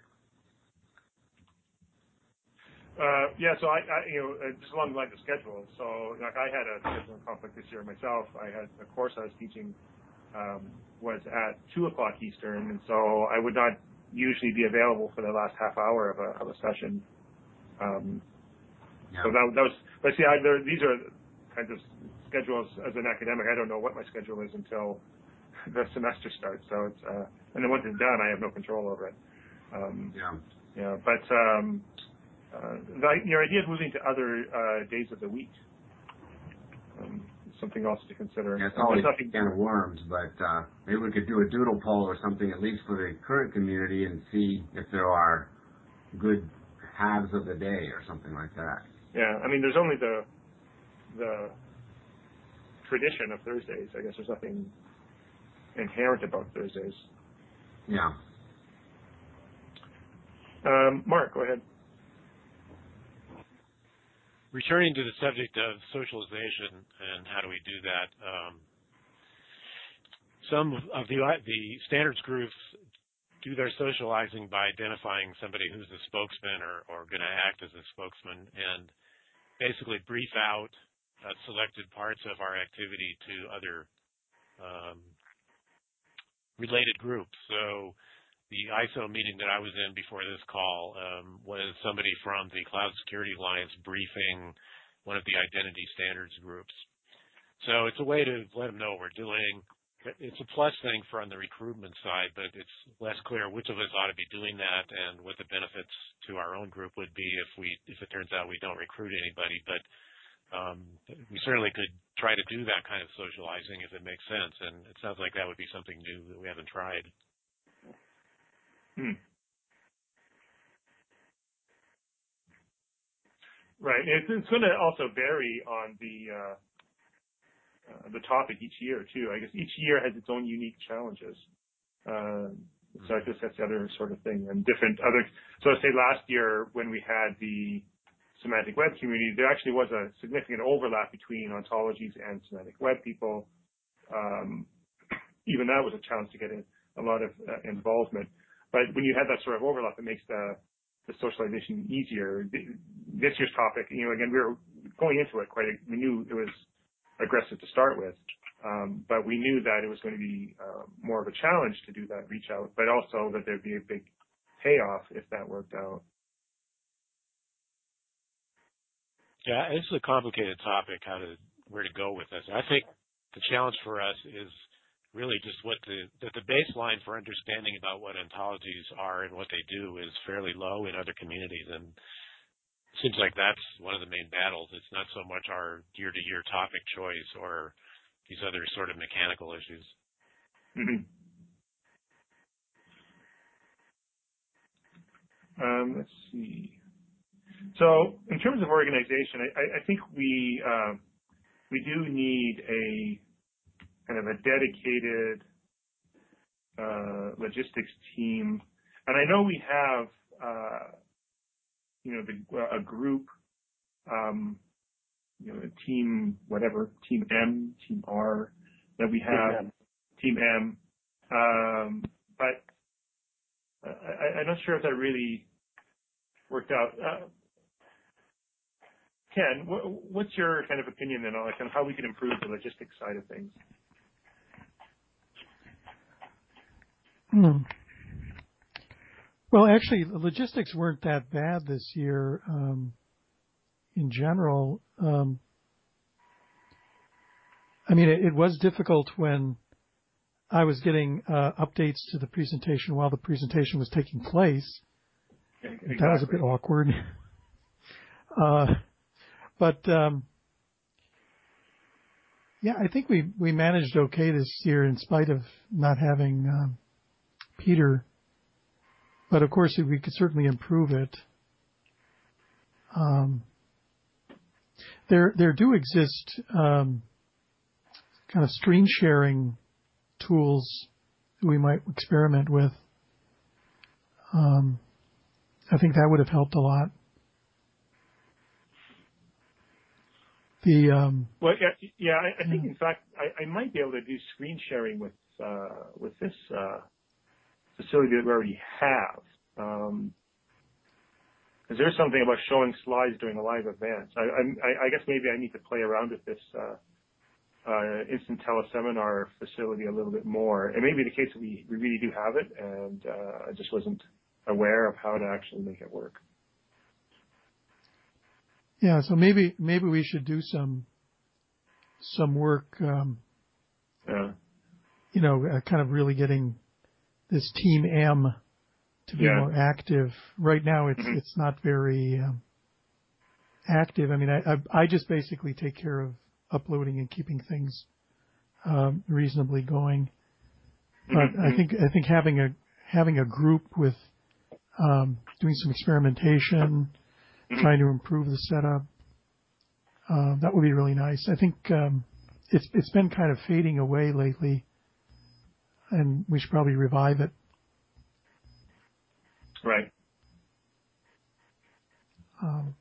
Uh, yeah, so I, I, you know, uh, just along the lines of schedule. So, like, I had a scheduling conflict this year myself. I had a course I was teaching um, was at two o'clock Eastern, and so I would not usually be available for the last half hour of a, of a session. Um, Yeah. So that, that was, but see, I, there, these are kinds of schedules as an academic. I don't know what my schedule is until the semester starts. So it's, uh, and then once it's done, I have no control over it. Um, Yeah. yeah, but um, uh, the, your idea of moving to other uh, days of the week, um, is something else to consider. Yeah, it's And always there's a nothing, can of worms, but uh, maybe we could do a doodle poll or something, at least for the current community, and see if there are good halves of the day or something like that. yeah, I mean, there's only the the tradition of Thursdays. I guess there's nothing inherent about Thursdays. Yeah. Um, Mark, go ahead. Returning to the subject of socialization and how do we do that, um, some of the, the standards groups do their socializing by identifying somebody who's a spokesman or, or going to act as a spokesman and basically brief out uh, selected parts of our activity to other um, related groups. So the I S O meeting that I was in before this call um, was somebody from the Cloud Security Alliance briefing one of the identity standards groups. So it's a way to let them know what we're doing. It's a plus thing for on the recruitment side, but it's less clear which of us ought to be doing that and what the benefits to our own group would be if we if it turns out we don't recruit anybody. But um, we certainly could try to do that kind of socializing if it makes sense, and it sounds like that would be something new that we haven't tried. Hmm. Right. It's, it's going to also vary on the uh, uh, the topic each year too. I guess each year has its own unique challenges. Uh, so I guess that's the other sort of thing. And different other. So say last year when we had the semantic web community, there actually was a significant overlap between ontologies and semantic web people. Um, even that was a challenge to get in, a lot of uh, involvement. But when you have that sort of overlap, it makes the, the socialization easier. This year's topic, you know, again, we were going into it quite, we knew it was aggressive to start with, um, but we knew that it was going to be uh, more of a challenge to do that reach out, but also that there'd be a big payoff if that worked out. Yeah, this is a complicated topic, how to, where to go with this. I think the challenge for us is really just what the, that the baseline for understanding about what ontologies are and what they do is fairly low in other communities. And it seems like that's one of the main battles. It's not so much our year-to-year topic choice or these other sort of mechanical issues. Mm-hmm. Um, let's see. So in terms of organization, I, I think we, uh, we do need a kind of a dedicated uh, logistics team. And I know we have, uh, you know, the, a group, um, you know, a team, whatever, team M, team R, that we have, team M. Um, but I, I'm not sure if that really worked out. Uh, Ken, wh- what's your kind of opinion then on, like, on how we can improve the logistics side of things? Hmm. Well, actually, the logistics weren't that bad this year um, in general. Um, I mean, it, it was difficult when I was getting uh, updates to the presentation while the presentation was taking place. Exactly. That was a bit awkward. uh, but, um, yeah, I think we, we managed okay this year in spite of not having um, Peter. But, of course, we could certainly improve it. Um, there, there do exist um, kind of screen sharing tools that we might experiment with. Um, I think that would have helped a lot. The um, well, yeah, yeah I, I think yeah. in fact I, I might be able to do screen sharing with uh, with this uh, facility that we already have. Um, Is there something about showing slides during a live event? I, I, I guess maybe I need to play around with this uh, uh, instant teleseminar facility a little bit more. It may be the case that we, we really do have it, and uh, I just wasn't aware of how to actually make it work. Yeah, so maybe maybe we should do some some work. Um, yeah. You know, uh, kind of really getting this Team M to be yeah. more active. Right now, it's mm-hmm. it's not very um, active. I mean, I, I I just basically take care of uploading and keeping things um, reasonably going. But mm-hmm. I think I think having a having a group with um, doing some experimentation, mm-hmm. trying to improve the setup, uh, that would be really nice. I think um, it's it's been kind of fading away lately, and we should probably revive it. Right. Um,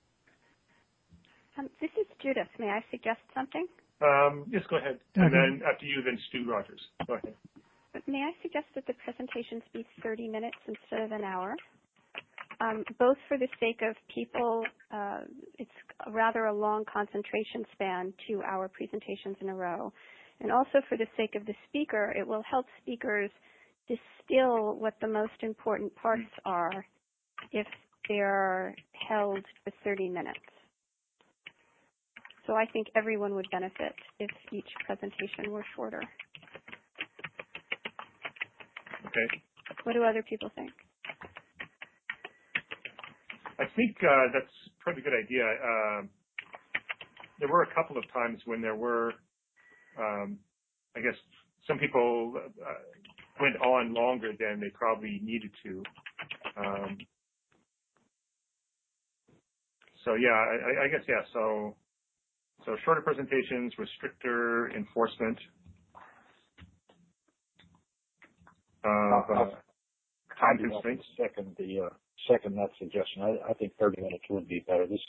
um, this is Judith. May I suggest something? Um, yes, go ahead. Okay. And then after you, then Stu Rogers. Go ahead. May I suggest that the presentations be thirty minutes instead of an hour? Um, both for the sake of people, uh, it's rather a long concentration span, two-hour presentations in a row. And also for the sake of the speaker, it will help speakers distill what the most important parts are if they're held for thirty minutes. So I think everyone would benefit if each presentation were shorter. Okay. What do other people think? I think uh, that's probably a good idea. Uh, there were a couple of times when there were, um, I guess, some people uh, went on longer than they probably needed to. Um, so yeah, I, I guess yeah. So so shorter presentations with stricter enforcement. Of, uh, time constraints. Second the uh, second that suggestion. I, I think thirty minutes would be better. This.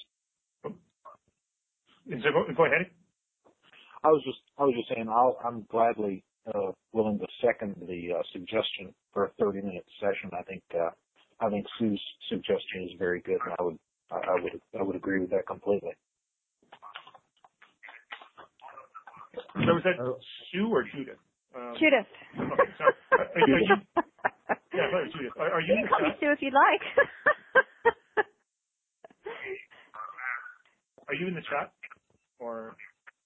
Is there, go, go ahead. I was just I was just saying I'll, I'm gladly uh, willing to second the uh, suggestion for a thirty minute session. I think uh, I think Sue's suggestion is very good, and I would I, I would I would agree with that completely. So was that Sue or Judith? Um, Judith. Okay, sorry. Are, are you, yeah, sorry, Judith. Are, are you, you can call me Sue if you'd like. Are you in the chat? Or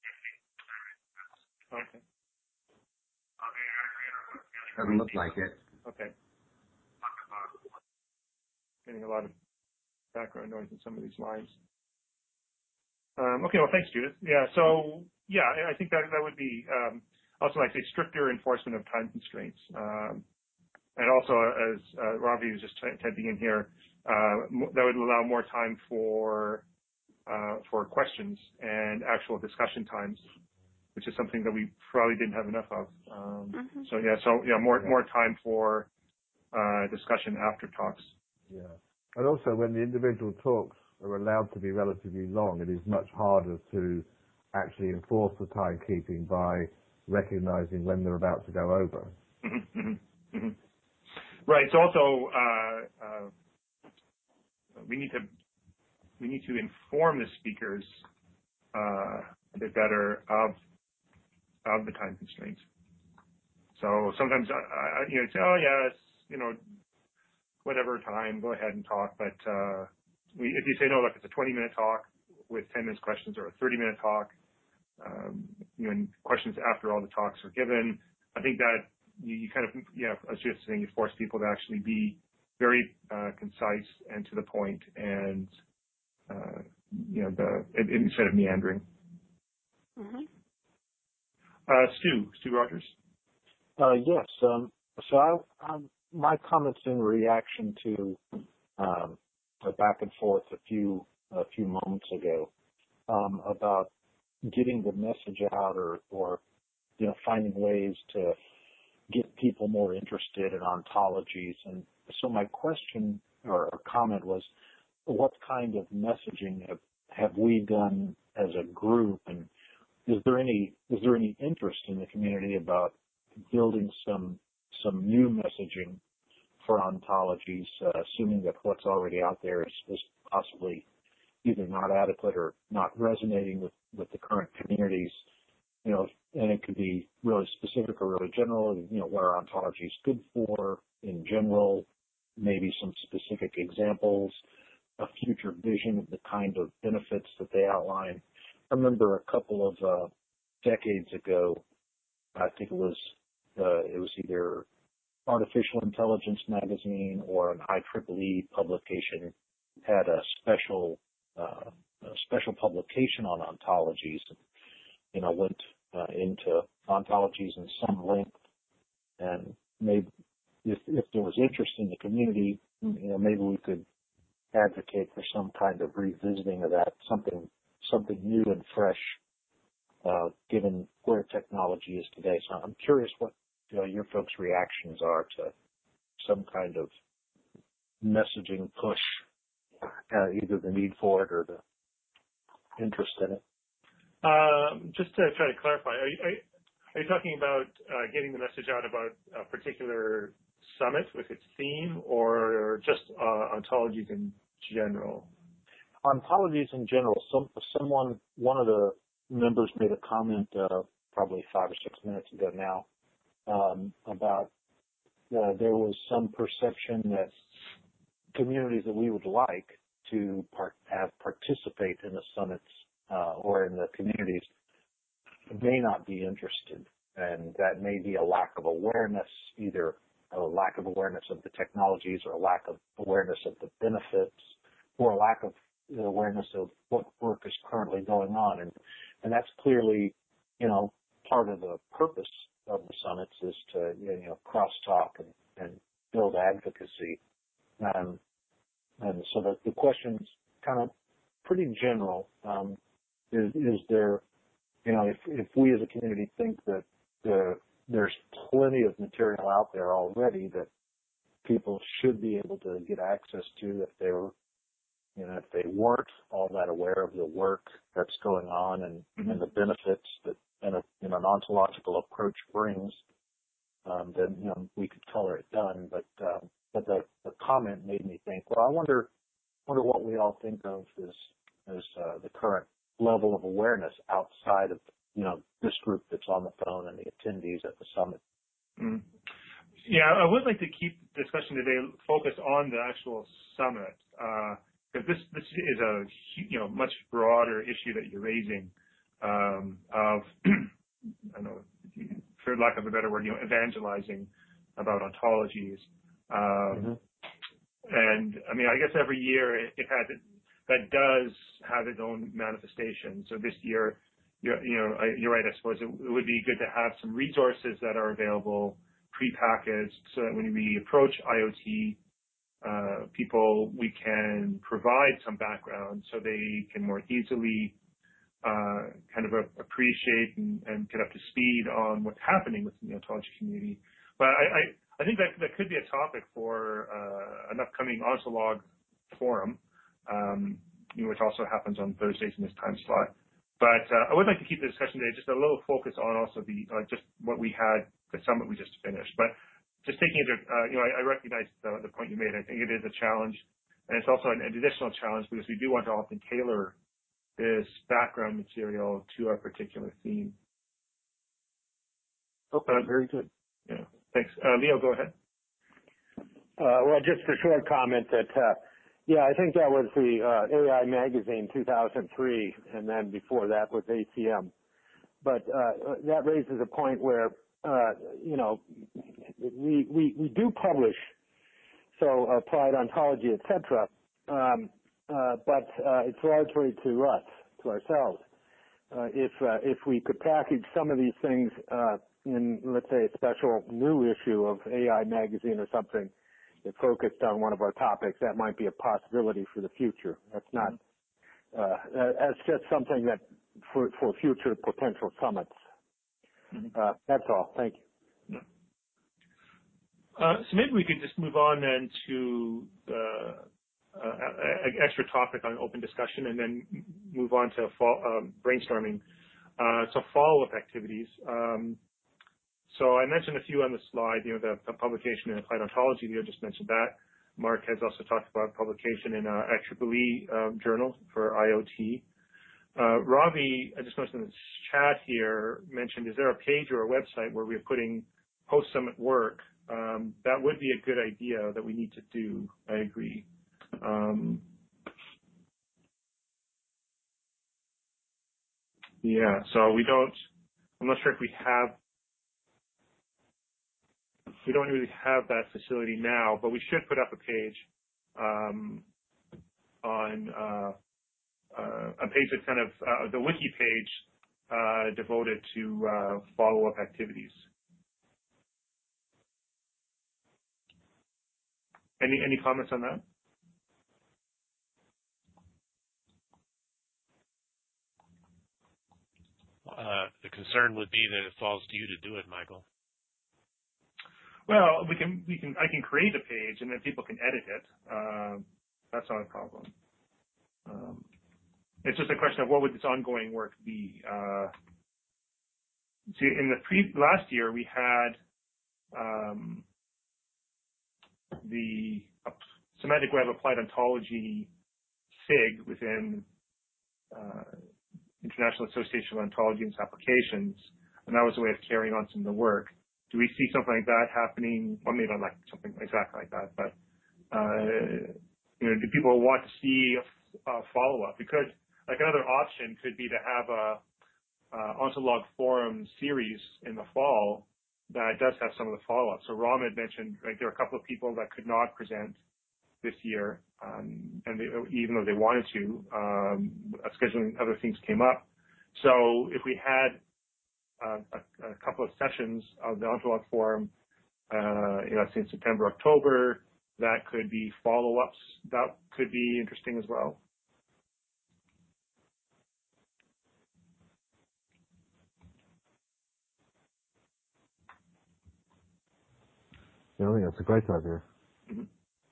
okay. Doesn't look like it. Okay. Getting a lot of background noise in some of these lines. Um, okay, well, thanks, Judith. Yeah, so yeah, I think that that would be. Um, Also, like I say, stricter enforcement of time constraints. Um, and also, as uh, Ravi was just typing in here, uh, that would allow more time for uh, for questions and actual discussion times, which is something that we probably didn't have enough of. Um, mm-hmm. So yeah, so yeah, more more time for uh, discussion after talks. Yeah, and also when the individual talks are allowed to be relatively long, it is much harder to actually enforce the timekeeping by recognizing when they're about to go over. Mm-hmm, mm-hmm, mm-hmm. Right. So also, uh, uh, we need to we need to inform the speakers uh, a bit better of of the time constraints. So sometimes I, I you know say, oh yes, you know, whatever time, go ahead and talk. But uh, we, if you say no, look, it's a twenty minute talk with ten minutes questions, or a thirty minute talk, um, you know, and questions after all the talks are given. I think that you, you kind of, yeah, I was just saying, you force people to actually be very uh, concise and to the point, and uh, you know, the instead of meandering. Mm-hmm. Uh, Stu, Stu Rogers. Uh, yes. Um, so I, um, my comments in reaction to um, a back and forth a few a few moments ago um, about getting the message out, or, or you know, finding ways to get people more interested in ontologies. And so my question or, or comment was, what kind of messaging have, have we done as a group, and is there any is there any interest in the community about building some some new messaging for ontologies, uh, assuming that what's already out there is, is possibly either not adequate or not resonating with, with the current communities, you know, and it could be really specific or really general, you know, what are ontologies good for in general, maybe some specific examples, a future vision of the kind of benefits that they outline. I remember a couple of uh, decades ago, I think it was uh, it was either Artificial Intelligence magazine or an I triple E publication had a special uh, a special publication on ontologies. You know, went uh, into ontologies in some length, and maybe if, if there was interest in the community, you know, maybe we could advocate for some kind of revisiting of that, something something new and fresh, uh, given where technology is today. So I'm curious what you know, your folks' reactions are to some kind of messaging push, uh, either the need for it or the interest in it. Um, just to try to clarify, are you, are you talking about uh, getting the message out about a particular summit with its theme, or just uh, ontologies in general? Ontologies in general. Some someone, one of the members made a comment uh, probably five or six minutes ago now um, about uh, there was some perception that communities that we would like to part, have participate in the summits uh, or in the communities may not be interested, and that may be a lack of awareness, either a lack of awareness of the technologies or a lack of awareness of the benefits, or a lack of awareness of what work is currently going on. And, and that's clearly, you know, part of the purpose of the summits is to, you know, crosstalk and, and build advocacy. Um, and so the, the question's kind of pretty general. Um, is, is there, you know, if, if we as a community think that the, there's plenty of material out there already that people should be able to get access to if they were, you know, if they weren't all that aware of the work that's going on and, mm-hmm. and the benefits that and a, you know, an ontological approach brings, um, then, you know, we could color it done. But, uh, but the, the comment made me think, well, I wonder, wonder what we all think of as, as, uh, the current level of awareness outside of, you know, this group that's on the phone and the attendees at the summit. Mm. Yeah, I would like to keep the discussion today focused on the actual summit, because uh, this this is a you know much broader issue that you're raising um, of I don't know, for lack of a better word, you know, evangelizing about ontologies. Um, mm-hmm. And I mean, I guess every year it, it has it, that does have its own manifestation. So this year, you're, you know, you're right. I suppose it, it would be good to have some resources that are available pre-packaged, so that when we approach I O T uh, people, we can provide some background so they can more easily uh, kind of a, appreciate and, and get up to speed on what's happening within the ontology community. But I, I, I think that that could be a topic for uh, an upcoming Ontolog forum, um, you know, which also happens on Thursdays in this time slot. But uh, I would like to keep the discussion today just a little focus on also the uh, just what we had, the summit we just finished. But just taking it, uh, you know, I, I recognize the, the point you made. I think it is a challenge And it's also an additional challenge because we do want to often tailor this background material to our particular theme. Okay, uh, very good. Yeah, thanks. Uh, Leo, go ahead. Uh, well, just a short comment that, uh, yeah, I think that was the uh, A I Magazine two thousand three, and then before that was A C M. But uh, that raises a point where, uh, you know, we, we, we do publish, so applied ontology, et cetera, um, uh, but uh, it's largely to us, to ourselves. Uh, if, uh, if we could package some of these things uh, in, let's say, a special new issue of A I Magazine or something that focused on one of our topics, that might be a possibility for the future. That's not, uh, that's just something that for, for future potential summits. Mm-hmm. Uh, that's all. Thank you. Yeah. Uh, so maybe we could just move on then to uh, uh, an extra topic on open discussion, and then move on to fall, um, brainstorming. Uh, so follow-up activities. Um, so I mentioned a few on the slide. You know, the, the publication in Applied Ontology. Leo just mentioned that. Mark has also talked about publication in a I triple E um, journal for I O T. Uh, Ravi, I just noticed in the chat here, mentioned, is there a page or a website where we're putting post-summit work? Um, that would be a good idea that we need to do. I agree. Um, yeah, so we don't, I'm not sure if we have, we don't really have that facility now, but we should put up a page um, on uh, Uh, a page that's kind of uh, the wiki page uh, devoted to uh, follow-up activities. Any any comments on that? Uh, the concern would be that it falls to you to do it, Michael. Well, we can we can I can create a page and then people can edit it. Uh, that's not a problem. Um, It's just a question of what would this ongoing work be. Uh, see, in the pre last year we had um, the uh, Semantic Web Applied Ontology S I G within uh, International Association of Ontology and Applications, and that was a way of carrying on some of the work. Do we see something like that happening? Well, maybe not like something exactly like that, but uh, you know, do people want to see a, a follow-up? Because like another option could be to have a uh, Ontolog forum series in the fall that does have some of the follow-up. So Ram had mentioned, right, there are a couple of people that could not present this year, um, and they, even though they wanted to, um, scheduling other things came up. So if we had uh, a, a couple of sessions of the Ontolog forum, uh, you know, say in September, October, that could be follow-ups. That could be interesting as well. Yeah, I think that's a great idea. Mm-hmm.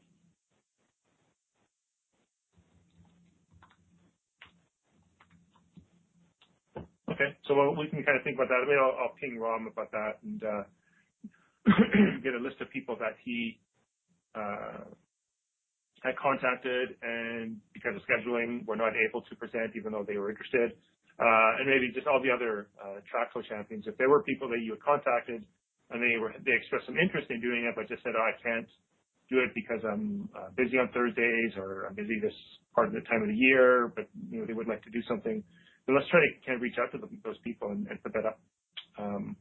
Okay, so well, we can kind of think about that. I mean, I'll, I'll ping Ram about that and uh, get a list of people that he uh, had contacted, and because of scheduling, were not able to present even though they were interested. Uh, and maybe just all the other uh, Trackflow champions. If there were people that you had contacted and they were they expressed some interest in doing it, but just said, "Oh, I can't do it because I'm uh, busy on Thursdays or I'm busy this part of the time of the year," but you know they would like to do something. So let's try to kind of reach out to them, those people and, and put that up um,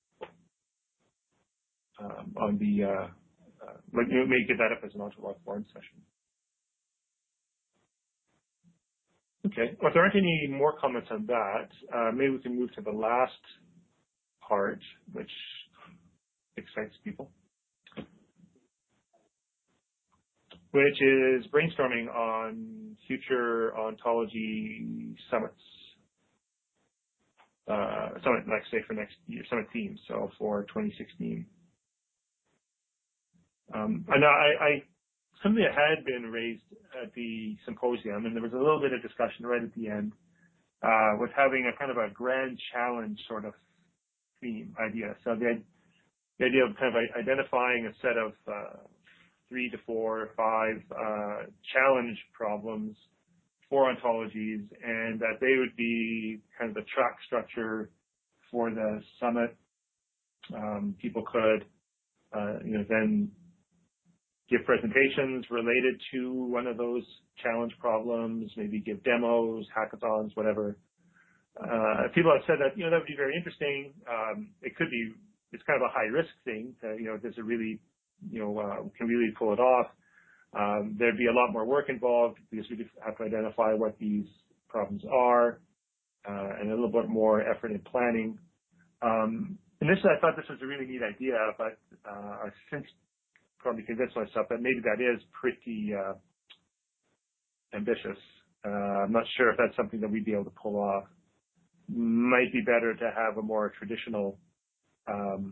um, on the uh, uh, like you know, maybe get that up as an Ontolog forum session. Okay. Well, if there aren't any more comments on that, uh, maybe we can move to the last part, which excites people, which is brainstorming on future ontology summits. Uh, summit, like say for next year, summit themes, so for twenty sixteen. Um, I know I, I, something that had been raised at the symposium, and there was a little bit of discussion right at the end, uh, was having a kind of a grand challenge sort of theme idea. So the, the idea of kind of identifying a set of uh, three to four or five uh, challenge problems for ontologies, and that they would be kind of the track structure for the summit. Um, people could, uh, you know, then give presentations related to one of those challenge problems, maybe give demos, hackathons, whatever. Uh, people have said that, you know, that would be very interesting. Um, it could be, it's kind of a high risk thing. To, you know, does it really, you know, uh, can we really pull it off? Um, there'd be a lot more work involved because we have to identify what these problems are, uh, and a little bit more effort in planning. Um, initially, I thought this was a really neat idea, but uh, I've since probably convinced myself that maybe that is pretty uh, ambitious. Uh, I'm not sure if that's something that we'd be able to pull off. Might be better to have a more traditional um,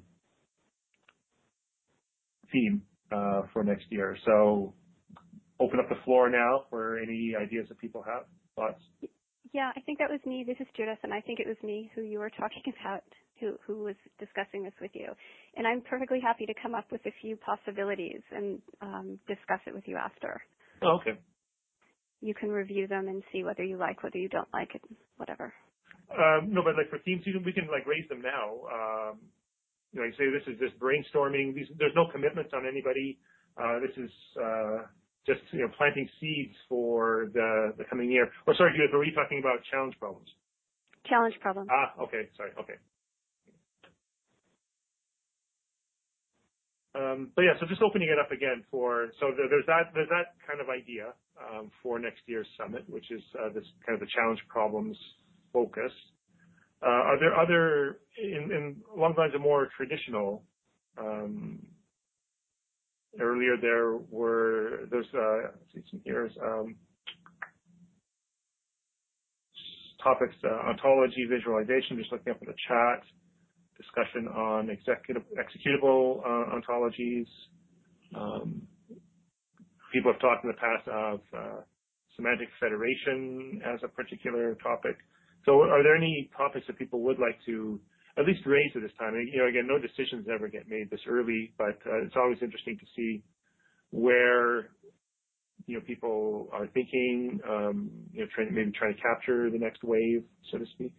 theme uh, for next year. So open up the floor now for any ideas that people have, thoughts. Yeah, I think that was me. This is Judith, and I think it was me who you were talking about, who, who was discussing this with you. And I'm perfectly happy to come up with a few possibilities and um, discuss it with you after. Oh, okay. You can review them and see whether you like, whether you don't like it, whatever. Um, no, but like for themes, we can like raise them now. Um, you know, you say this is just brainstorming. These, there's no commitments on anybody. Uh, this is uh, just, you know, planting seeds for the, the coming year. Or sorry, Judith, were we talking about challenge problems? Challenge problems. Ah, okay, sorry, okay. Um, but yeah, so just opening it up again for, so there's that, there's that kind of idea um, for next year's summit, which is uh, this kind of the challenge problems focus. Uh, are there other, in, in along the lines of more traditional, um, earlier there were, there's, uh, let's see some here, um, topics, uh, ontology, visualization, just looking up in the chat, discussion on executive, executable uh, ontologies. Um, people have talked in the past of uh, semantic federation as a particular topic. So are there any topics that people would like to at least raise at this time? You know, again, no decisions ever get made this early, but uh, it's always interesting to see where, you know, people are thinking, um, you know, trying, maybe trying to capture the next wave, so to speak.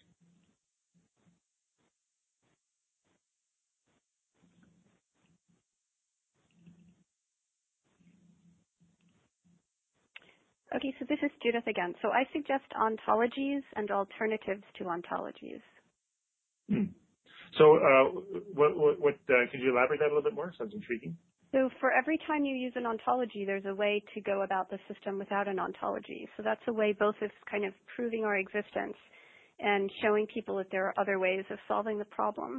Okay, so this is Judith again. So I suggest ontologies and alternatives to ontologies. Hmm. So uh, what, what, what uh, could you elaborate that a little bit more? Sounds intriguing. So for every time you use an ontology, there's a way to go about the system without an ontology. So that's a way both of kind of proving our existence and showing people that there are other ways of solving the problem.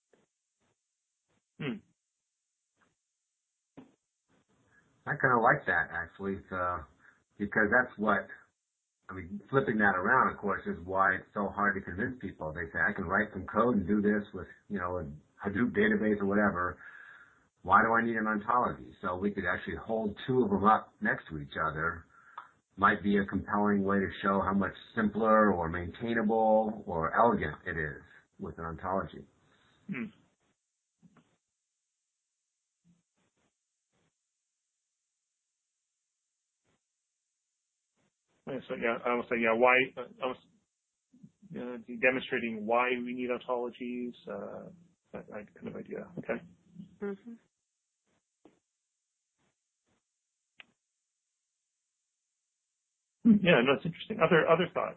Hmm. I kind of like that, actually, uh, because that's what, I mean, flipping that around, of course, is why it's so hard to convince people. They say, I can write some code and do this with, you know, a Hadoop database or whatever. Why do I need an ontology? So we could actually hold two of them up next to each other. Might be a compelling way to show how much simpler or maintainable or elegant it is with an ontology. Hmm. So yeah, I was saying, yeah, why, I was uh, demonstrating why we need ontologies, uh, that, that kind of idea. Okay. Mm-hmm. Yeah, no, it's interesting. Other other thoughts?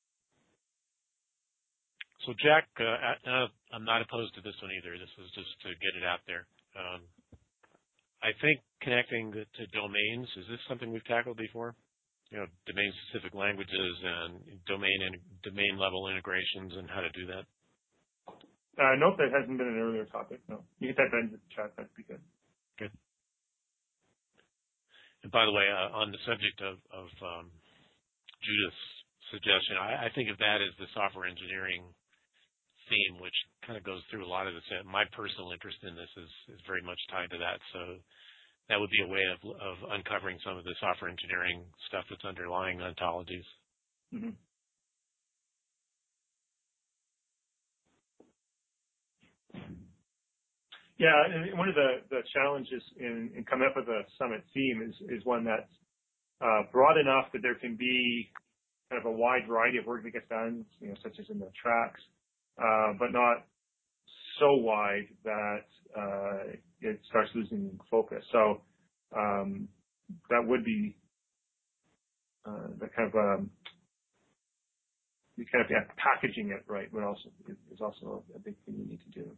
So Jack, uh, uh, I'm not opposed to this one either. This was just to get it out there. Um, I think connecting the, to domains, is this something we've tackled before? You know, domain-specific languages and domain in, domain-level integrations and how to do that? Uh, nope, that hasn't been an earlier topic. No, you can type that into the chat. That'd be good. Good. And by the way, uh, on the subject of, of um, Judith's suggestion, I, I think of that as the software engineering theme, which kind of goes through a lot of this. My personal interest in this is, is very much tied to that. So that would be a way of, of uncovering some of the software engineering stuff that's underlying ontologies. Mm-hmm. Yeah, and one of the, the challenges in, in coming up with a summit theme is, is one that's uh, broad enough that there can be kind of a wide variety of work that gets done, you know, such as in the tracks, uh, but not so wide that uh, it starts losing focus. So um, that would be uh, the kind of um, you kind of yeah, packaging it right would also is also a big thing we need to do.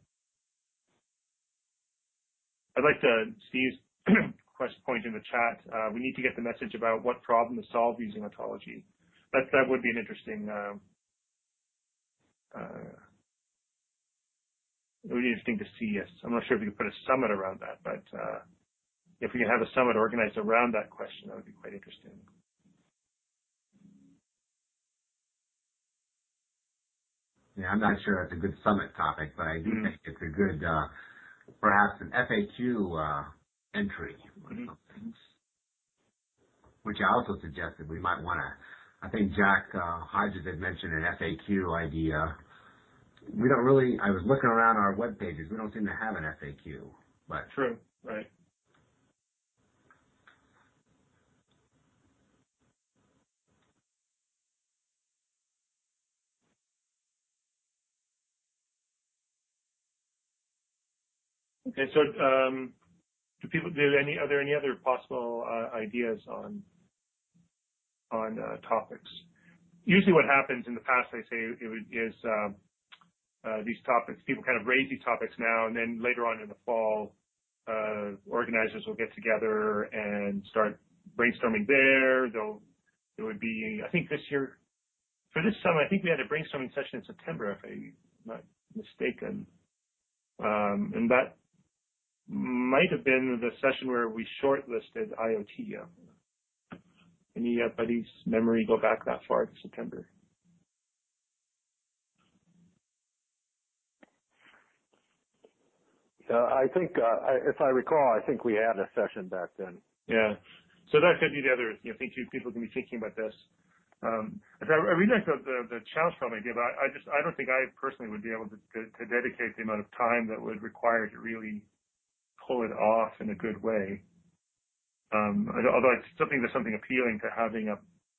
I'd like to Steve's question point in the chat. Uh, we need to get the message about what problem to solve using ontology. That that would be an interesting. Uh, uh, it would be interesting to see. Yes, I'm not sure if we could put a summit around that, but uh, if we can have a summit organized around that question, that would be quite interesting. Yeah, I'm not sure it's a good summit topic, but I do mm-hmm. think it's a good, uh, perhaps an F A Q uh, entry or mm-hmm. something, which I also suggested we might want to. I think Jack uh, Hodges had mentioned an F A Q idea. We don't really. I was looking around our web pages. We don't seem to have an F A Q, but true, right. Okay, so um, do people do any? Are there any other possible uh, ideas on on uh, topics? Usually, what happens in the past, I say, it would, is uh, uh, these topics. People kind of raise these topics now, and then later on in the fall, uh, organizers will get together and start brainstorming there. They'll there would be, I think, this year for this summer, I think we had a brainstorming session in September, if I'm not mistaken, um, and that might have been the session where we shortlisted I O T. Uh, anybody's memory go back that far to September? Uh, I think, uh, I, if I recall, I think we had a session back then. Yeah. So that could be the other, you know, thing too. People can be thinking about this. Um, I really like the, the, the challenge problem idea, but I, I just, I don't think I personally would be able to, to, to dedicate the amount of time that would require to really pull it off in a good way. Um, although I still think there's something appealing to having a,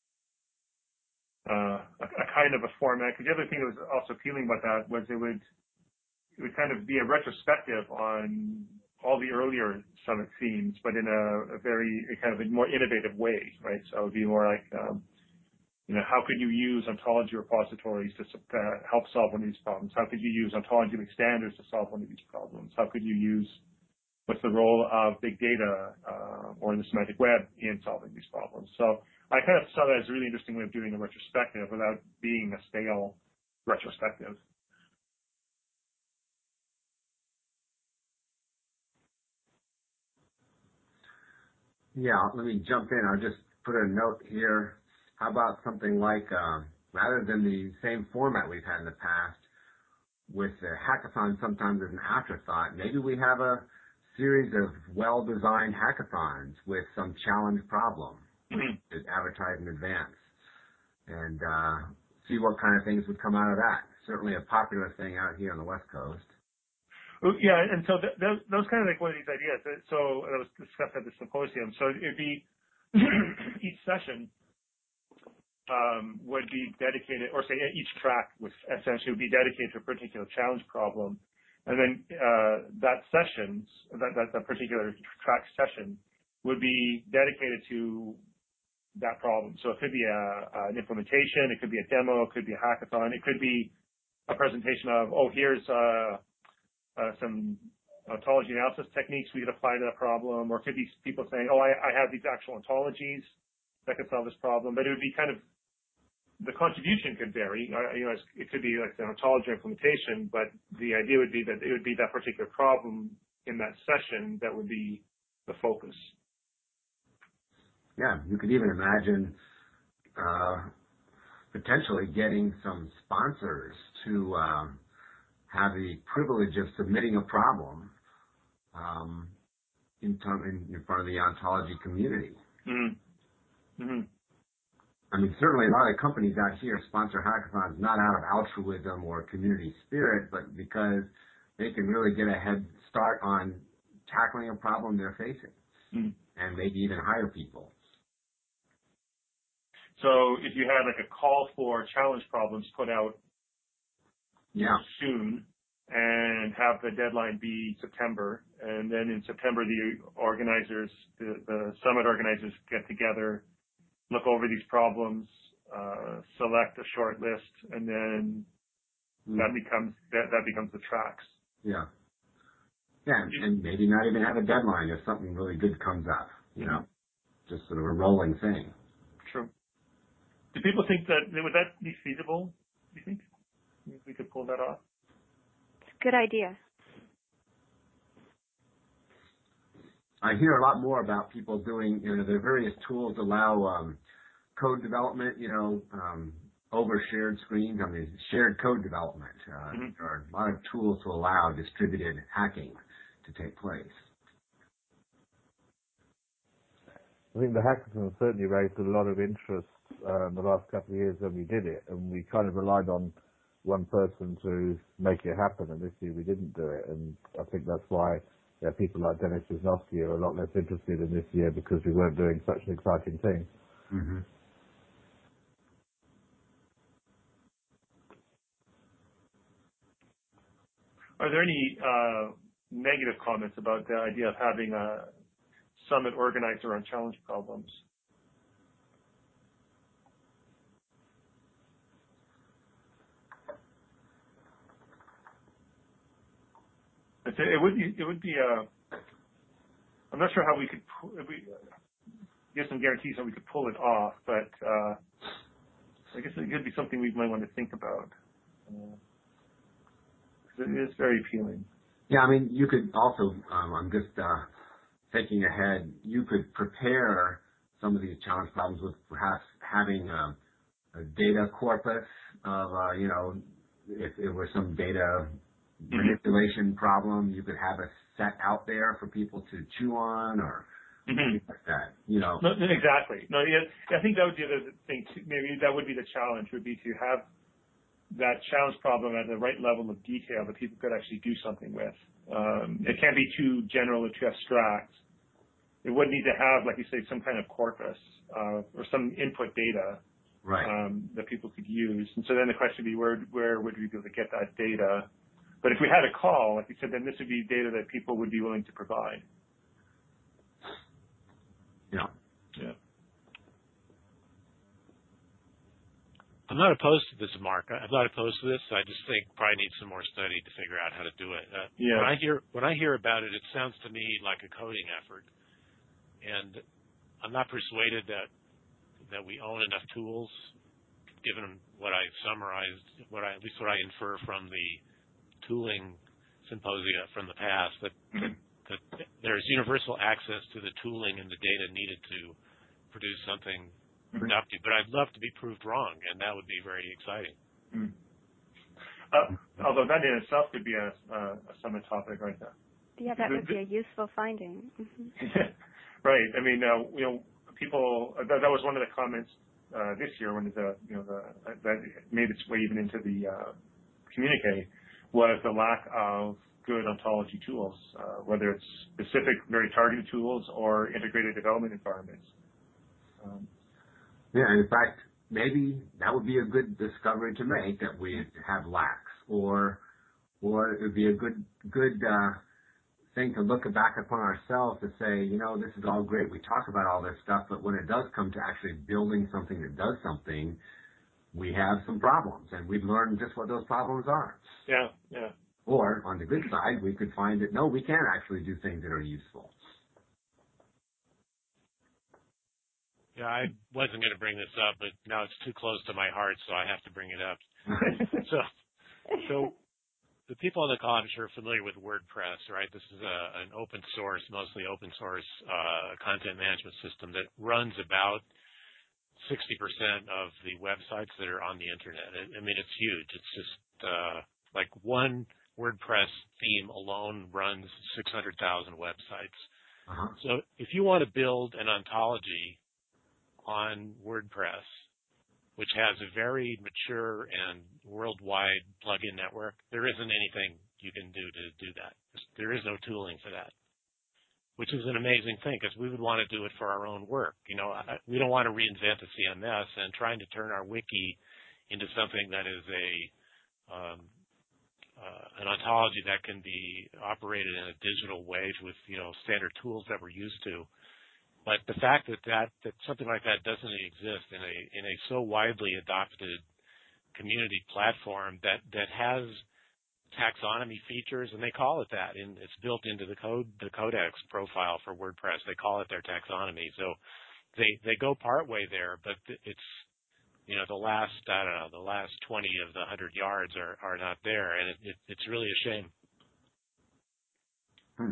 uh, a, a kind of a format. Because the other thing that was also appealing about that was it would, it would kind of be a retrospective on all the earlier summit themes, but in a, a very a kind of a more innovative way, right? So it would be more like, um, you know, how could you use ontology repositories to uh, help solve one of these problems? How could you use ontology standards to solve one of these problems? How could you use what's the role of big data uh, or the semantic web in solving these problems? So I kind of saw that as a really interesting way of doing a retrospective without being a stale retrospective. Yeah, let me jump in. I'll just put a note here. How about something like, uh, rather than the same format we've had in the past, with the hackathon sometimes as an afterthought, maybe we have a series of well-designed hackathons with some challenge problem mm-hmm. to advertise in advance and uh, see what kind of things would come out of that. Certainly a popular thing out here on the West Coast. Yeah, and so th- those, those kind of like one of these ideas. So that was discussed at the symposium. So it'd be each session um, would be dedicated, or say each track was essentially would be dedicated to a particular challenge problem. And then uh, that session, that, that, that particular track session would be dedicated to that problem. So it could be a, an implementation, it could be a demo, it could be a hackathon, it could be a presentation of, oh, here's uh, uh, some ontology analysis techniques we could apply to that problem, or it could be people saying, oh, I, I have these actual ontologies that could solve this problem. But it would be kind of, the contribution could vary. Uh, you know, it could be like an ontology implementation, but the idea would be that it would be that particular problem in that session that would be the focus. Yeah, you could even imagine uh, potentially getting some sponsors to uh, have the privilege of submitting a problem um, in, in, in front of the ontology community. Mm-hmm. Mm-hmm. I mean, certainly a lot of companies out here sponsor hackathons not out of altruism or community spirit, but because they can really get a head start on tackling a problem they're facing, mm. and maybe even hire people. So if you had like a call for challenge problems put out yeah. soon, and have the deadline be September, and then in September the organizers, the, the summit organizers get together, look over these problems, uh, select a short list, and then mm. that becomes that, that becomes the tracks. Yeah. Yeah, and maybe not even have a deadline if something really good comes up, you know, just sort of a rolling thing. True. Do people think that, would that be feasible, do you think? If we could pull that off? It's a good idea. I hear a lot more about people doing, you know, the various tools allow um, code development, you know, um, over shared screens. I mean, shared code development. Uh, mm-hmm. There are a lot of tools to allow distributed hacking to take place. I think the hackathon certainly raised a lot of interest uh, in the last couple of years when we did it, and we kind of relied on one person to make it happen, and this year we didn't do it, and I think that's why yeah, people like Dennis Wisnowski are a lot less interested in this year, because we weren't doing such an exciting thing. Mm-hmm. Are there any uh, negative comments about the idea of having a summit organizer on challenge problems? It would be, it would be a, I'm not sure how we could, if we, give some guarantees how we could pull it off, but uh, I guess it could be something we might want to think about. Uh, it is very appealing. Yeah, I mean, you could also, um, I'm just uh, thinking ahead, you could prepare some of these challenge problems with perhaps having a, a data corpus of, uh, you know, if it were some data manipulation problem, you could have a set out there for people to chew on, or mm-hmm. things like that, you know. No, exactly. No, yeah, I think that would be the thing too. Maybe that would be the challenge, would be to have that challenge problem at the right level of detail that people could actually do something with. Um, it can't be too general or too abstract. It would need to have, like you say, some kind of corpus uh, or some input data right. um, that people could use. And so then the question would be, where where would we be able to get that data? But if we had a call, like you said, then this would be data that people would be willing to provide. Yeah. Yeah. I'm not opposed to this, Mark. I'm not opposed to this. I just think probably need some more study to figure out how to do it. Uh, yeah. When I hear when I hear about it, it sounds to me like a coding effort, and I'm not persuaded that that we own enough tools, given what I summarized, what I at least what I infer from the tooling symposia from the past, that, that, that there's universal access to the tooling and the data needed to produce something mm-hmm. productive. But I'd love to be proved wrong, and that would be very exciting. Mm. Uh, although that in itself could be a, a, a summit topic right there. Yeah, that would be a useful finding. Mm-hmm. Right. I mean, uh, you know, people. Uh, that, that was one of the comments uh, this year when the you know the that made its way even into the uh, communique, was the lack of good ontology tools, uh, whether it's specific, very targeted tools or integrated development environments. Um, yeah, and in fact, maybe that would be a good discovery to make, that we have lacks, or or it would be a good good uh, thing to look back upon ourselves to say, you know, this is all great. We talk about all this stuff, but when it does come to actually building something that does something, we have some problems, and we've learned just what those problems are. Yeah, yeah. Or, on the good side, we could find that, no, we can actually do things that are useful. Yeah, I wasn't going to bring this up, but now it's too close to my heart, so I have to bring it up. so, so the people on the call, I'm sure, are familiar with WordPress, right? This is a, an open source, mostly open source uh, content management system that runs about sixty percent of the websites that are on the internet. I mean, it's huge. It's just uh, like one WordPress theme alone runs six hundred thousand websites. Uh-huh. So if you want to build an ontology on WordPress, which has a very mature and worldwide plugin network, there isn't anything you can do to do that. there is no tooling for that, which is an amazing thing because we would want to do it for our own work. You know, I, we don't want to reinvent the C M S, and trying to turn our wiki into something that is a um, uh, an ontology that can be operated in a digital way with, you know, standard tools that we're used to. But the fact that, that, that something like that doesn't exist in a in a so widely adopted community platform that, that has taxonomy features, and they call it that, and it's built into the code, the Codex profile for WordPress. They call it their taxonomy. So they they go partway there, but it's, you know, the last I don't know the last twenty of the hundred yards are are not there, and it, it, it's really a shame. Hmm.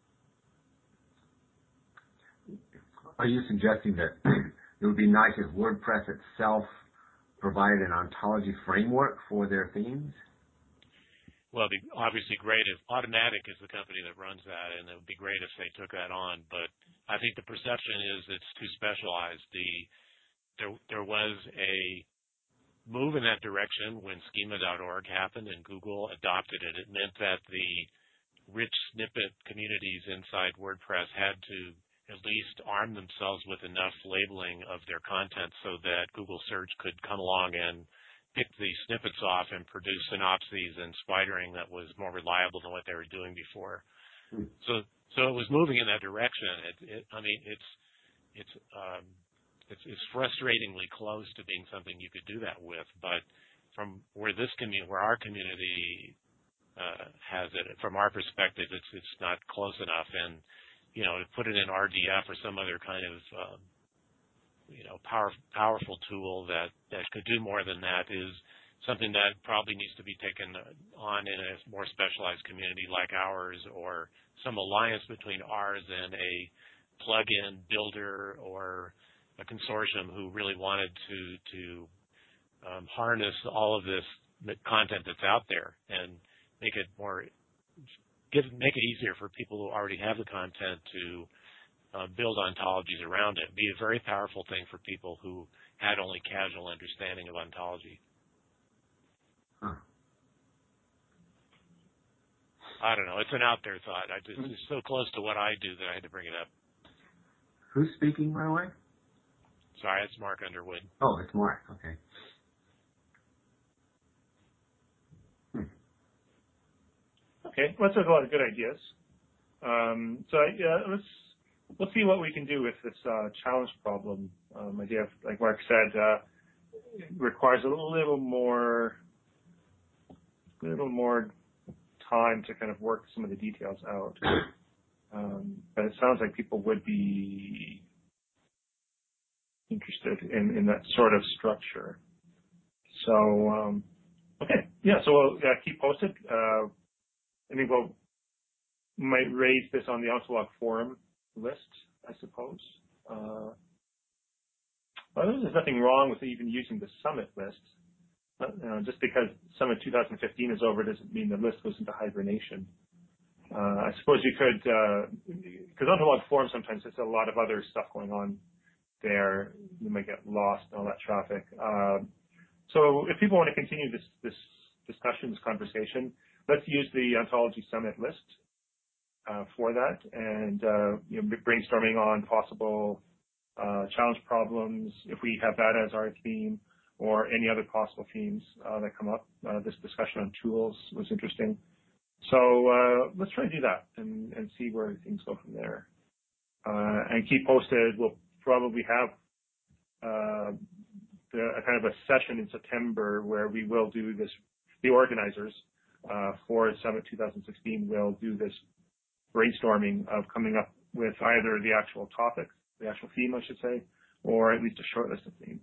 Are you suggesting that it would be nice if WordPress itself provided an ontology framework for their themes? Well, it'd be obviously great if Automatic is the company that runs that, and it would be great if they took that on. But I think the perception is it's too specialized. The there there was a move in that direction when schema dot org happened and Google adopted it. It meant that the rich snippet communities inside WordPress had to at least arm themselves with enough labeling of their content so that Google search could come along and pick the snippets off and produce synopses and spidering that was more reliable than what they were doing before. Mm. So, so it was moving in that direction. It, it, I mean, it's it's um, it's, it's frustratingly close to being something you could do that with. But from where this community, where our community uh, has it, from our perspective, it's it's not close enough. And you know, to put it in R D F or some other kind of, um, you know, power, powerful tool that, that could do more than that is something that probably needs to be taken on in a more specialized community like ours, or some alliance between ours and a plug-in builder or a consortium who really wanted to, to um, harness all of this content that's out there and make it more Give, make it easier for people who already have the content to uh, build ontologies around it. Be a very powerful thing for people who had only casual understanding of ontology. Huh. I don't know. It's an out there thought. I just, it's so close to what I do that I had to bring it up. Who's speaking, by the way? Sorry, it's Mark Underwood. Oh, it's Mark. Okay. Okay, well, that's a lot of good ideas. Um, so yeah, let's let's see what we can do with this uh, challenge problem um, idea. Like Mark said, uh, it requires a little more, little more time to kind of work some of the details out. Um, but it sounds like people would be interested in, in that sort of structure. So um, okay, yeah. So we'll uh, keep posted. Uh, I think we'll might raise this on the Ontolog forum list, I suppose. Uh, well, there's nothing wrong with even using the Summit list. Uh, you know, just because Summit two thousand fifteen is over doesn't mean the list goes into hibernation. Uh, I suppose you could, because uh, Ontolog forum sometimes there's a lot of other stuff going on there. You might get lost in all that traffic. Uh, so if people want to continue this this discussion, this conversation, let's use the Ontology Summit list uh, for that, and uh, you know, brainstorming on possible uh, challenge problems, if we have that as our theme, or any other possible themes uh, that come up. Uh, this discussion on tools was interesting. So uh, let's try to do that and, and see where things go from there. Uh, and keep posted. We'll probably have uh, the, a kind of a session in September where we will do this, the organizers Uh, for Summit two thousand sixteen, we'll do this brainstorming of coming up with either the actual topic, the actual theme, I should say, or at least a short list of themes.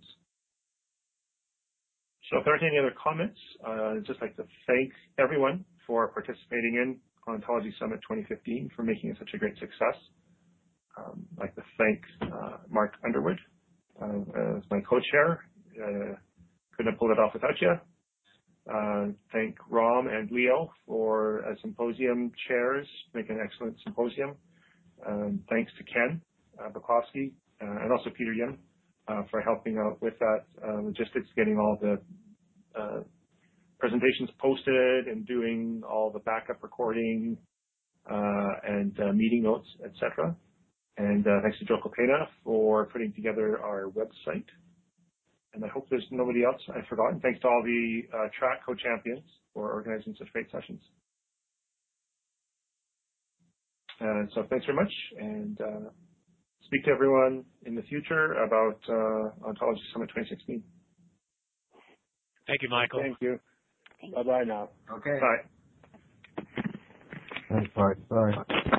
So if there aren't any other comments, uh, I'd just like to thank everyone for participating in Ontology Summit twenty fifteen, for making it such a great success. Um, I'd like to thank uh, Mark Underwood uh, as my co-chair. Uh, couldn't have pulled it off without you. Uh, thank Rom and Leo for as symposium chairs, make an excellent symposium. Um, thanks to Ken uh, Bukowski uh, and also Peter Yim uh, for helping out with that uh, logistics, getting all the uh, presentations posted and doing all the backup recording uh, and uh, meeting notes, et cetera. And uh, thanks to Joe Copena for putting together our website. And I hope there's nobody else I've forgotten. Thanks to all the uh, track co-champions for organizing such great sessions. And so thanks very much, and uh, speak to everyone in the future about uh, Ontology Summit twenty sixteen. Thank you, Michael. Thank you. Thank Bye-bye now. Okay. Bye. Thanks, Mike. Bye.